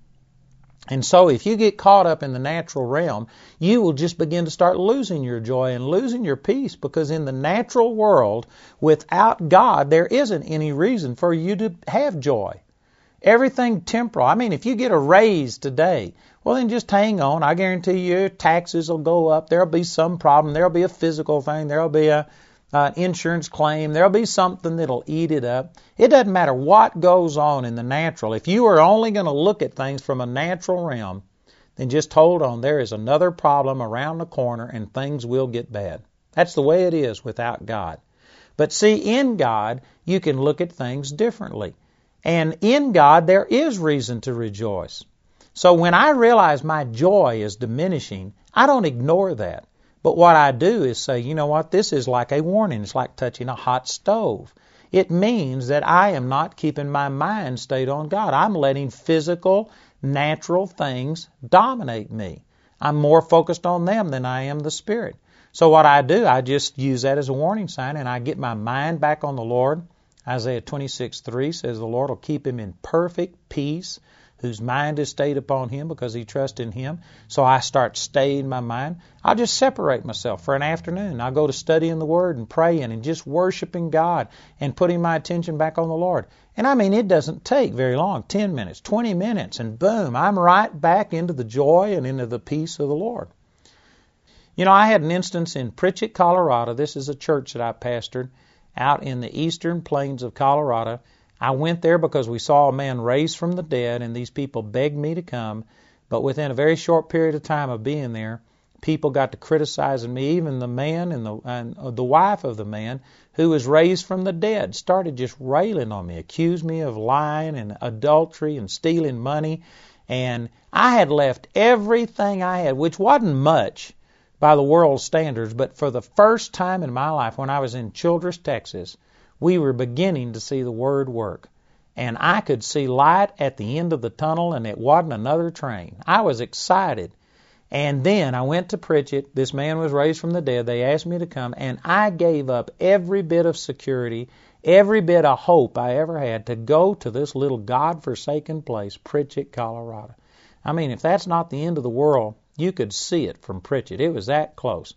And so if you get caught up in the natural realm, you will just begin to start losing your joy and losing your peace, because in the natural world, without God, there isn't any reason for you to have joy. Everything temporal. I mean, if you get a raise today, well, then just hang on. I guarantee you your taxes will go up. There'll be some problem. There'll be a physical thing. There'll be an insurance claim. There'll be something that'll eat it up. It doesn't matter what goes on in the natural. If you are only going to look at things from a natural realm, then just hold on. There is another problem around the corner and things will get bad. That's the way it is without God. But see, in God, you can look at things differently. And in God, there is reason to rejoice. So when I realize my joy is diminishing, I don't ignore that. But what I do is say, you know what, this is like a warning. It's like touching a hot stove. It means that I am not keeping my mind stayed on God. I'm letting physical, natural things dominate me. I'm more focused on them than I am the Spirit. So what I do, I just use that as a warning sign, and I get my mind back on the Lord. Isaiah 26:3 says the Lord will keep him in perfect peace, whose mind is stayed upon him because he trusts in him. So I start staying my mind. I'll just separate myself for an afternoon. I'll go to studying the Word and praying and just worshiping God and putting my attention back on the Lord. And I mean, it doesn't take very long, 10 minutes, 20 minutes, and boom, I'm right back into the joy and into the peace of the Lord. You know, I had an instance in Pritchett, Colorado. This is a church that I pastored out in the eastern plains of Colorado. I went there because we saw a man raised from the dead, and these people begged me to come. But within a very short period of time of being there, people got to criticizing me. Even the man and the wife of the man who was raised from the dead started just railing on me, accused me of lying and adultery and stealing money. And I had left everything I had, which wasn't much by the world's standards, but for the first time in my life, when I was in Childress, Texas, we were beginning to see the Word work. And I could see light at the end of the tunnel, and it wasn't another train. I was excited. And then I went to Pritchett. This man was raised from the dead. They asked me to come, and I gave up every bit of security, every bit of hope I ever had to go to this little God-forsaken place, Pritchett, Colorado. I mean, if that's not the end of the world, you could see it from Pritchett. It was that close.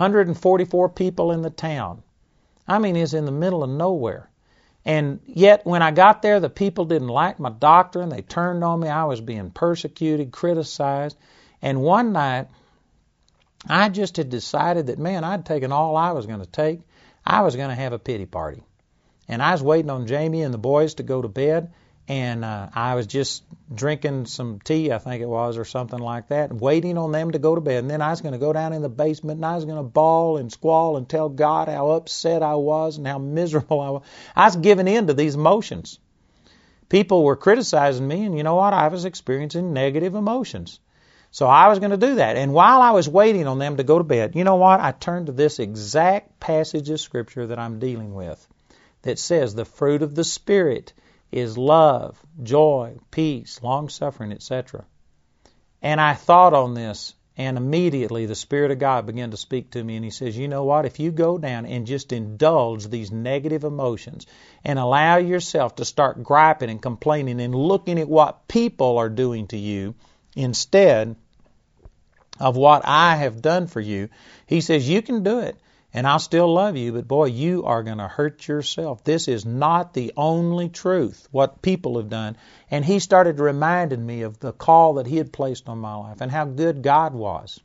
144 people in the town. I mean, it's in the middle of nowhere. And yet, when I got there, the people didn't like my doctrine. They turned on me. I was being persecuted, criticized. And one night, I just had decided that, man, I'd taken all I was going to take. I was going to have a pity party. And I was waiting on Jamie and the boys to go to bed, and I was just drinking some tea, I think it was, or something like that, waiting on them to go to bed. And then I was going to go down in the basement, and I was going to bawl and squall and tell God how upset I was and how miserable I was. I was giving in to these emotions. People were criticizing me, and you know what? I was experiencing negative emotions. So I was going to do that. And while I was waiting on them to go to bed, you know what? I turned to this exact passage of Scripture that I'm dealing with that says the fruit of the Spirit is love, joy, peace, long-suffering, etc. And I thought on this, and immediately the Spirit of God began to speak to me, and He says, you know what? If you go down and just indulge these negative emotions and allow yourself to start griping and complaining and looking at what people are doing to you instead of what I have done for you, He says, you can do it. And I'll still love you, but boy, you are going to hurt yourself. This is not the only truth, what people have done. And He started reminding me of the call that He had placed on my life and how good God was.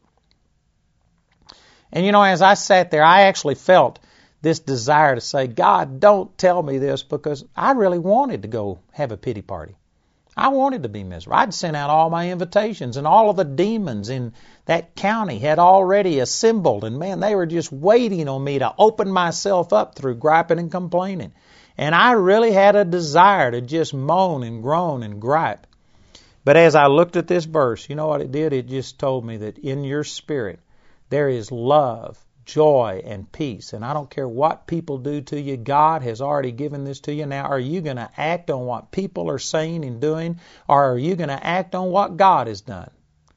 And you know, as I sat there, I actually felt this desire to say, God, don't tell me this, because I really wanted to go have a pity party. I wanted to be miserable. I'd sent out all my invitations, and all of the demons in that county had already assembled, and man, they were just waiting on me to open myself up through griping and complaining. And I really had a desire to just moan and groan and gripe. But as I looked at this verse, you know what it did? It just told me that in your spirit there is love, joy, and peace. And I don't care what people do to you. God has already given this to you. Now, are you going to act on what people are saying and doing, or are you going to act on what God has done?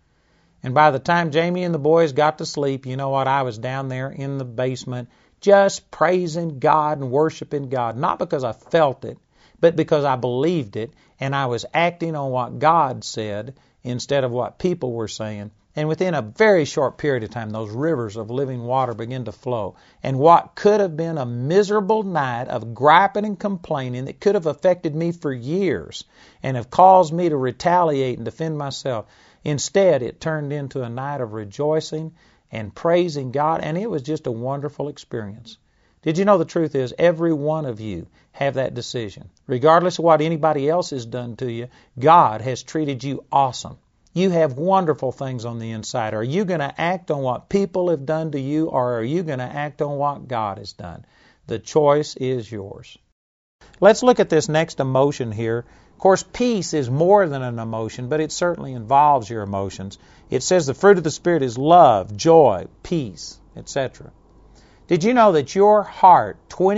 And by the time Jamie and the boys got to sleep, you know what? I was down there in the basement just praising God and worshiping God. Not because I felt it, but because I believed it, and I was acting on what God said instead of what people were saying. And within a very short period of time, those rivers of living water began to flow. And what could have been a miserable night of griping and complaining that could have affected me for years and have caused me to retaliate and defend myself, instead it turned into a night of rejoicing and praising God, and it was just a wonderful experience. Did you know the truth is every one of you have that decision? Regardless of what anybody else has done to you, God has treated you awesome. You have wonderful things on the inside. Are you going to act on what people have done to you, or are you going to act on what God has done? The choice is yours. Let's look at this next emotion here. Of course, peace is more than an emotion, but it certainly involves your emotions. It says the fruit of the Spirit is love, joy, peace, etc. Did you know that your heart,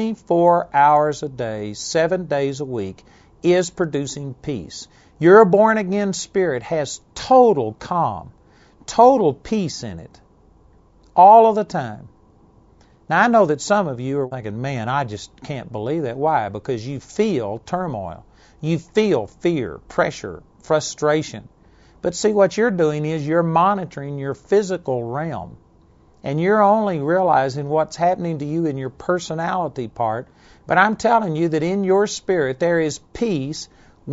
24 hours a day, 7 days a week, is producing peace? Your born-again spirit has total calm, total peace in it, all of the time. Now, I know that some of you are thinking, man, I just can't believe that. Why? Because you feel turmoil. You feel fear, pressure, frustration. But see, what you're doing is you're monitoring your physical realm. And you're only realizing what's happening to you in your personality part. But I'm telling you that in your spirit there is peace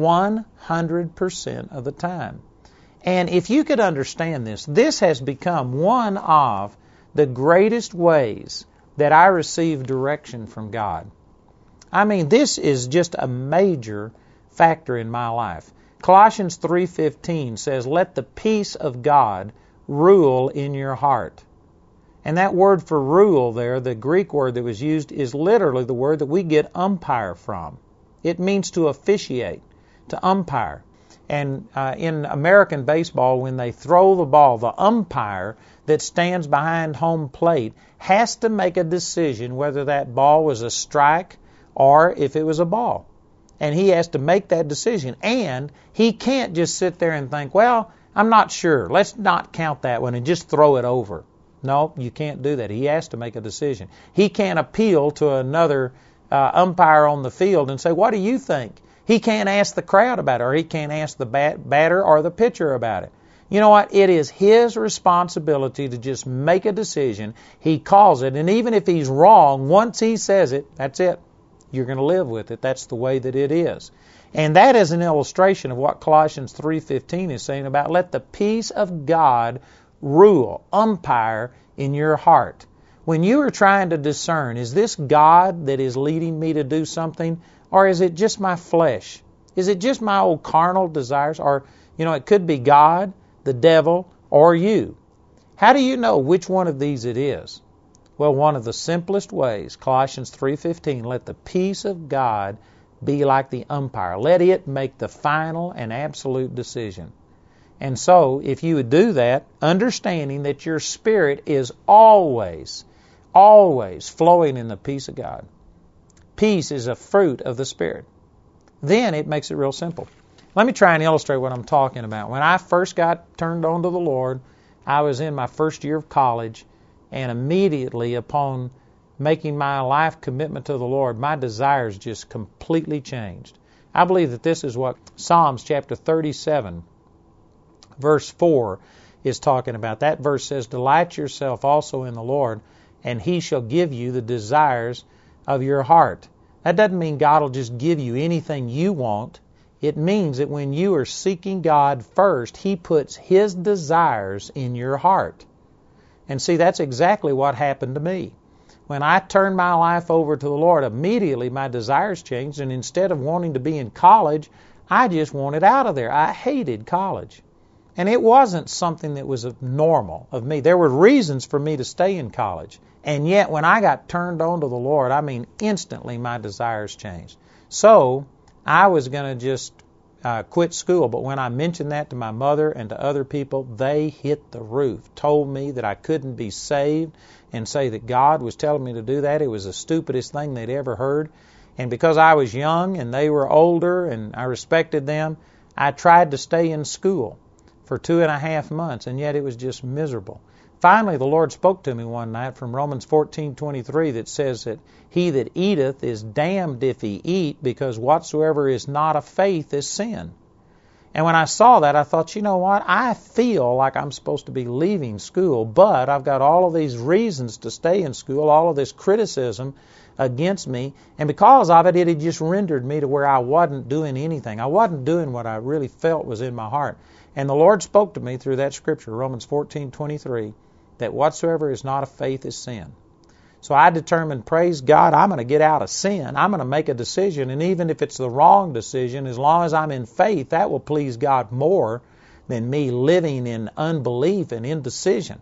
100% of the time. And if you could understand this, this has become one of the greatest ways that I receive direction from God. I mean, this is just a major factor in my life. Colossians 3:15 says, let the peace of God rule in your heart. And that word for rule there, the Greek word that was used, is literally the word that we get umpire from. It means to officiate, to umpire. And in American baseball, when they throw the ball, the umpire that stands behind home plate has to make a decision whether that ball was a strike or if it was a ball. And he has to make that decision. And he can't just sit there and think, well, I'm not sure. Let's not count that one and just throw it over. No, you can't do that. He has to make a decision. He can't appeal to another umpire on the field and say, what do you think? He can't ask the crowd about it, or he can't ask the batter or the pitcher about it. You know what? It is his responsibility to just make a decision. He calls it, and even if he's wrong, once he says it, that's it. You're going to live with it. That's the way that it is. And that is an illustration of what Colossians 3:15 is saying about let the peace of God rule, umpire in your heart. When you are trying to discern, is this God that is leading me to do something, or is it just my flesh? Is it just my old carnal desires? Or, it could be God, the devil, or you. How do you know which one of these it is? Well, one of the simplest ways, Colossians 3:15, let the peace of God be like the umpire. Let it make the final and absolute decision. And so, if you would do that, understanding that your spirit is always flowing in the peace of God. Peace is a fruit of the Spirit. Then it makes it real simple. Let me try and illustrate what I'm talking about. When I first got turned on to the Lord, I was in my first year of college, and immediately upon making my life commitment to the Lord, my desires just completely changed. I believe that this is what Psalms chapter 37, verse 4 is talking about. That verse says, delight yourself also in the Lord, and He shall give you the desires of your heart. That doesn't mean God will just give you anything you want. It means that when you are seeking God first, He puts His desires in your heart. And see, that's exactly what happened to me. When I turned my life over to the Lord, immediately my desires changed, and instead of wanting to be in college, I just wanted out of there. I hated college. And it wasn't something that was normal of me. There were reasons for me to stay in college. And yet, when I got turned on to the Lord, instantly my desires changed. So, I was going to just quit school. But when I mentioned that to my mother and to other people, they hit the roof, told me that I couldn't be saved, and say that God was telling me to do that. It was the stupidest thing they'd ever heard. And because I was young and they were older and I respected them, I tried to stay in school for 2.5 months, and yet it was just miserable. Finally, the Lord spoke to me one night from Romans 14:23 that says that he that eateth is damned if he eat, because whatsoever is not of faith is sin. And when I saw that, I thought, you know what? I feel like I'm supposed to be leaving school, but I've got all of these reasons to stay in school, all of this criticism against me, and because of it, it had just rendered me to where I wasn't doing anything. I wasn't doing what I really felt was in my heart. And the Lord spoke to me through that scripture, Romans 14:23, that whatsoever is not of faith is sin. So I determined, praise God, I'm going to get out of sin. I'm going to make a decision, and even if it's the wrong decision, as long as I'm in faith, that will please God more than me living in unbelief and indecision.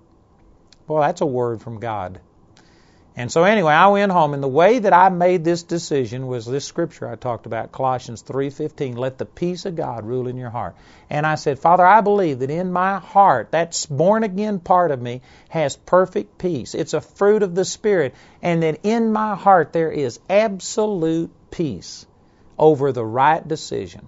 Boy, that's a word from God. And so anyway, I went home, and the way that I made this decision was this scripture I talked about, Colossians 3:15, let the peace of God rule in your heart. And I said, Father, I believe that in my heart, that born-again part of me has perfect peace. It's a fruit of the Spirit, and that in my heart there is absolute peace over the right decision.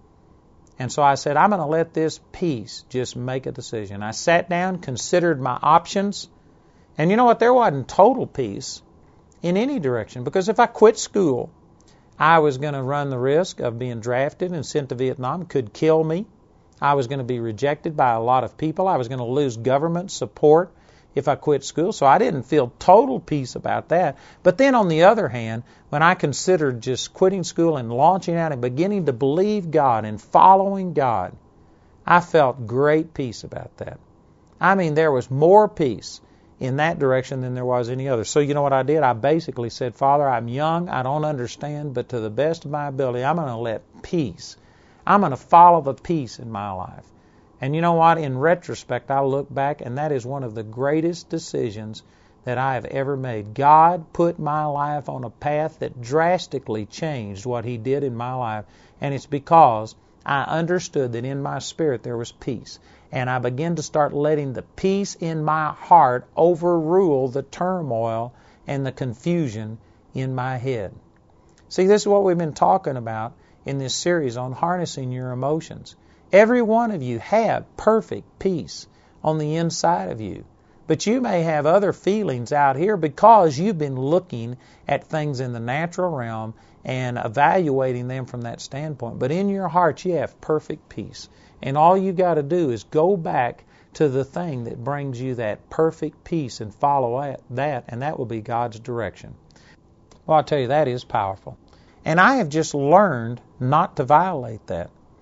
And so I said, I'm going to let this peace just make a decision. I sat down, considered my options, and you know what? There wasn't total peace in any direction, because if I quit school, I was going to run the risk of being drafted and sent to Vietnam. It could kill me. I was going to be rejected by a lot of people. I was going to lose government support if I quit school. So I didn't feel total peace about that. But then on the other hand, when I considered just quitting school and launching out and beginning to believe God and following God, I felt great peace about that. There was more peace in that direction than there was any other. So you know what I did? I basically said, Father, I'm young, I don't understand, but to the best of my ability, I'm going to let peace. I'm going to follow the peace in my life. And you know what? In retrospect, I look back, and that is one of the greatest decisions that I have ever made. God put my life on a path that drastically changed what He did in my life, and it's because I understood that in my spirit there was peace. And I began to start letting the peace in my heart overrule the turmoil and the confusion in my head. See, this is what we've been talking about in this series on harnessing your emotions. Every one of you have perfect peace on the inside of you. But you may have other feelings out here because you've been looking at things in the natural realm and evaluating them from that standpoint. But in your heart, you have perfect peace. And all you got to do is go back to the thing that brings you that perfect peace and follow that, and that will be God's direction. Well, I'll tell you, that is powerful. And I have just learned not to violate that.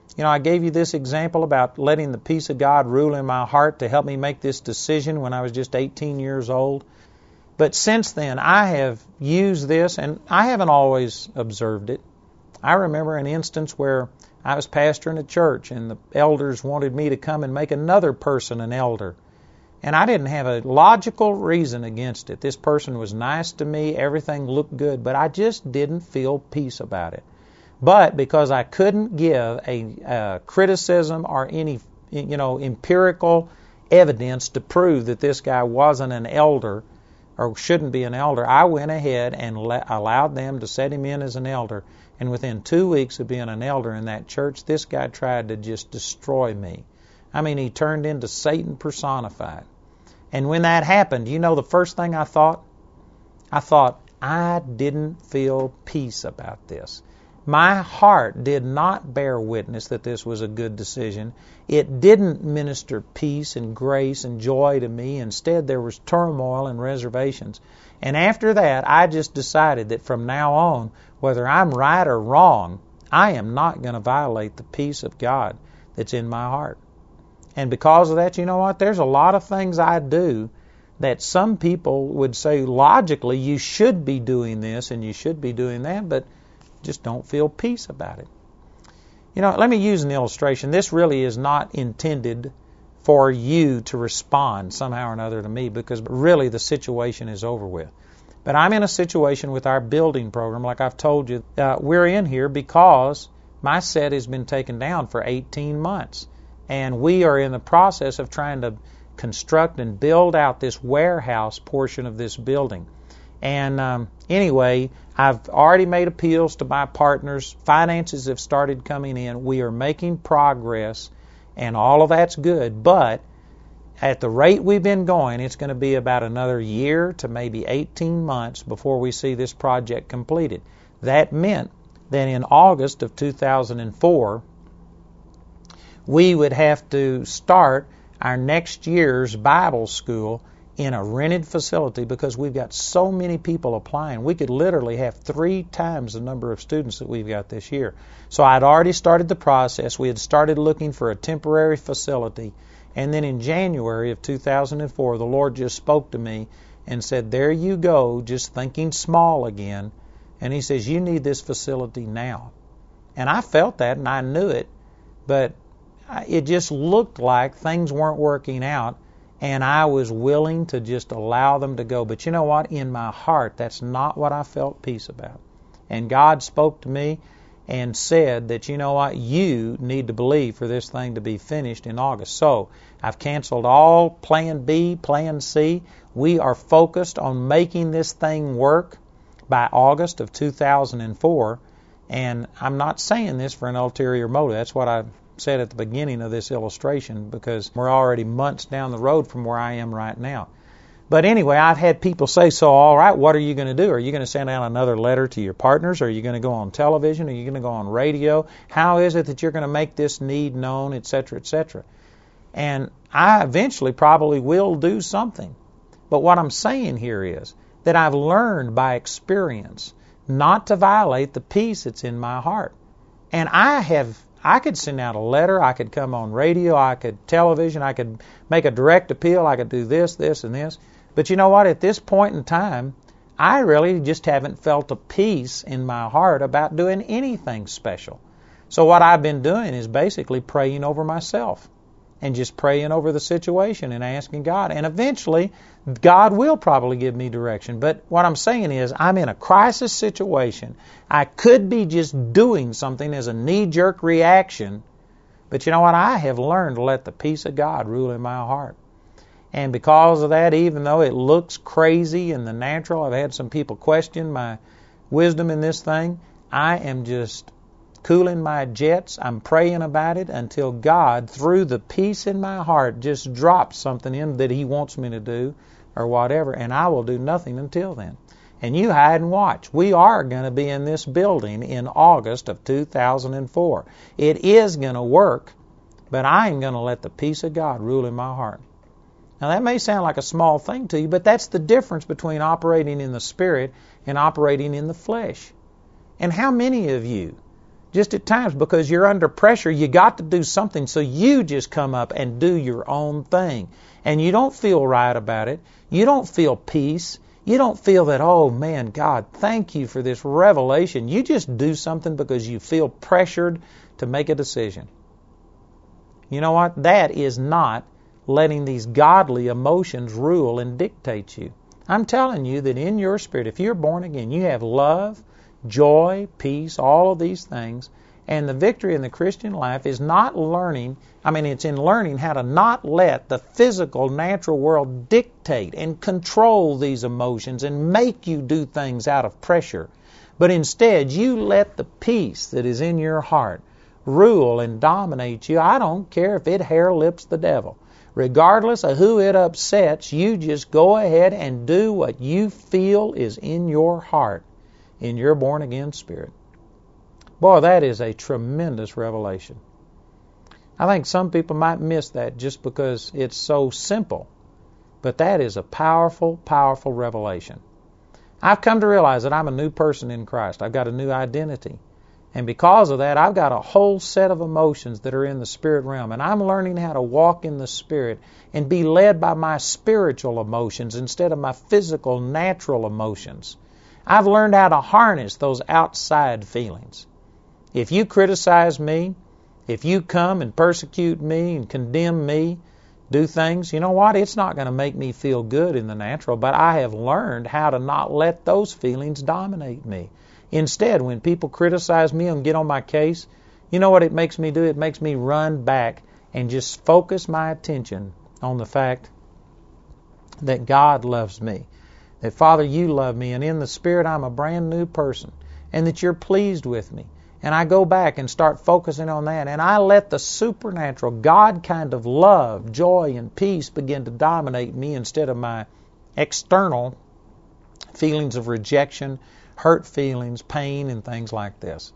I gave you this example about letting the peace of God rule in my heart to help me make this decision when I was just 18 years old. But since then, I have used this, and I haven't always observed it. I remember an instance where I was pastoring a church, and the elders wanted me to come and make another person an elder. And I didn't have a logical reason against it. This person was nice to me, everything looked good, but I just didn't feel peace about it. But because I couldn't give a criticism or any empirical evidence to prove that this guy wasn't an elder or shouldn't be an elder, I went ahead and allowed them to set him in as an elder. And within 2 weeks of being an elder in that church, this guy tried to just destroy me. I mean, he turned into Satan personified. And when that happened, the first thing I thought? I thought, I didn't feel peace about this. My heart did not bear witness that this was a good decision. It didn't minister peace and grace and joy to me. Instead, there was turmoil and reservations. And after that, I just decided that from now on, whether I'm right or wrong, I am not going to violate the peace of God that's in my heart. And because of that, you know what? There's a lot of things I do that some people would say logically you should be doing this and you should be doing that, but just don't feel peace about it. Let me use an illustration. This really is not intended for you to respond somehow or another to me, because really the situation is over with. But I'm in a situation with our building program, like I've told you. We're in here because my set has been taken down for 18 months. And we are in the process of trying to construct and build out this warehouse portion of this building. And anyway, I've already made appeals to my partners. Finances have started coming in. We are making progress, and all of that's good. But at the rate we've been going, it's going to be about another year to maybe 18 months before we see this project completed. That meant that in August of 2004, we would have to start our next year's Bible school in a rented facility because we've got so many people applying. We could literally have 3 times the number of students that we've got this year. So I'd already started the process. We had started looking for a temporary facility. And then in January of 2004, the Lord just spoke to me and said, there you go, just thinking small again. And He says, you need this facility now. And I felt that and I knew it, but it just looked like things weren't working out, and I was willing to just allow them to go. But you know what? In my heart, that's not what I felt peace about. And God spoke to me and said that, you know what? You need to believe for this thing to be finished in August. So I've canceled all Plan B, Plan C. We are focused on making this thing work by August of 2004. And I'm not saying this for an ulterior motive. That's what I said at the beginning of this illustration, because we're already months down the road from where I am right now. But anyway, I've had people say, so all right, what are you going to do? Are you going to send out another letter to your partners? Are you going to go on television? Are you going to go on radio? How is it that you're going to make this need known, etc., etc.? And I eventually probably will do something. But what I'm saying here is that I've learned by experience not to violate the peace that's in my heart. And I could send out a letter, I could come on radio, I could television, I could make a direct appeal, I could do this, this, and this. But you know what? At this point in time, I really just haven't felt a peace in my heart about doing anything special. So what I've been doing is basically praying over myself and just praying over the situation and asking God. And eventually, God will probably give me direction. But what I'm saying is, I'm in a crisis situation. I could be just doing something as a knee-jerk reaction. But you know what? I have learned to let the peace of God rule in my heart. And because of that, even though it looks crazy in the natural, I've had some people question my wisdom in this thing, I am just cooling my jets. I'm praying about it until God, through the peace in my heart, just drops something in that He wants me to do or whatever, and I will do nothing until then. And you hide and watch. We are going to be in this building in August of 2004. It is going to work, but I am going to let the peace of God rule in my heart. Now that may sound like a small thing to you, but that's the difference between operating in the Spirit and operating in the flesh. And how many of you Just at times, because you're under pressure, you got to do something, so you just come up and do your own thing. And you don't feel right about it. You don't feel peace. You don't feel that, oh man, God, thank you for this revelation. You just do something because you feel pressured to make a decision. You know what? That is not letting these godly emotions rule and dictate you. I'm telling you that in your spirit, if you're born again, you have love, joy, peace, all of these things. And the victory in the Christian life is not learning, it's in learning how to not let the physical, natural world dictate and control these emotions and make you do things out of pressure. But instead, you let the peace that is in your heart rule and dominate you. I don't care if it hair lips the devil. Regardless of who it upsets, you just go ahead and do what you feel is in your heart, in your born-again spirit. Boy, that is a tremendous revelation. I think some people might miss that just because it's so simple. But that is a powerful, powerful revelation. I've come to realize that I'm a new person in Christ. I've got a new identity. And because of that, I've got a whole set of emotions that are in the spirit realm. And I'm learning how to walk in the spirit and be led by my spiritual emotions instead of my physical, natural emotions. I've learned how to harness those outside feelings. If you criticize me, if you come and persecute me and condemn me, do things, you know what? It's not going to make me feel good in the natural, but I have learned how to not let those feelings dominate me. Instead, when people criticize me and get on my case, you know what it makes me do? It makes me run back and just focus my attention on the fact that God loves me, that, Father, you love me, and in the Spirit I'm a brand new person, and that you're pleased with me. And I go back and start focusing on that, and I let the supernatural, God kind of love, joy, and peace begin to dominate me instead of my external feelings of rejection, hurt feelings, pain, and things like this.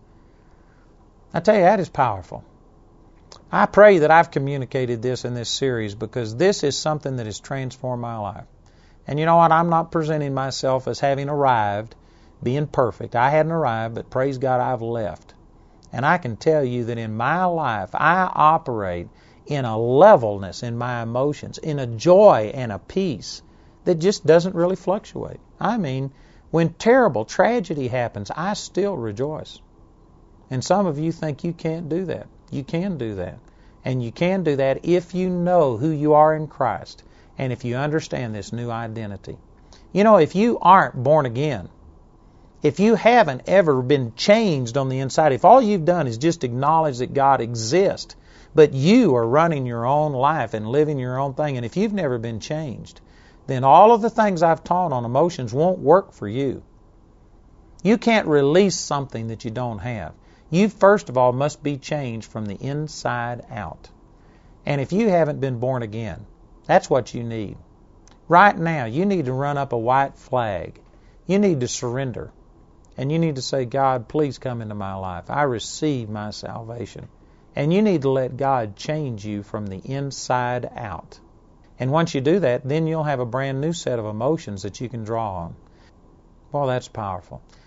I tell you, that is powerful. I pray that I've communicated this in this series because this is something that has transformed my life. And you know what? I'm not presenting myself as having arrived, being perfect. I hadn't arrived, but praise God, I've left. And I can tell you that in my life, I operate in a levelness in my emotions, in a joy and a peace that just doesn't really fluctuate. When terrible tragedy happens, I still rejoice. And some of you think you can't do that. You can do that. And you can do that if you know who you are in Christ and if you understand this new identity. You know, if you aren't born again, if you haven't ever been changed on the inside, if all you've done is just acknowledge that God exists, but you are running your own life and living your own thing, and if you've never been changed, then all of the things I've taught on emotions won't work for you. You can't release something that you don't have. You, first of all, must be changed from the inside out. And if you haven't been born again, that's what you need. Right now, you need to run up a white flag. You need to surrender. And you need to say, God, please come into my life. I receive my salvation. And you need to let God change you from the inside out. And once you do that, then you'll have a brand new set of emotions that you can draw on. Well, that's powerful.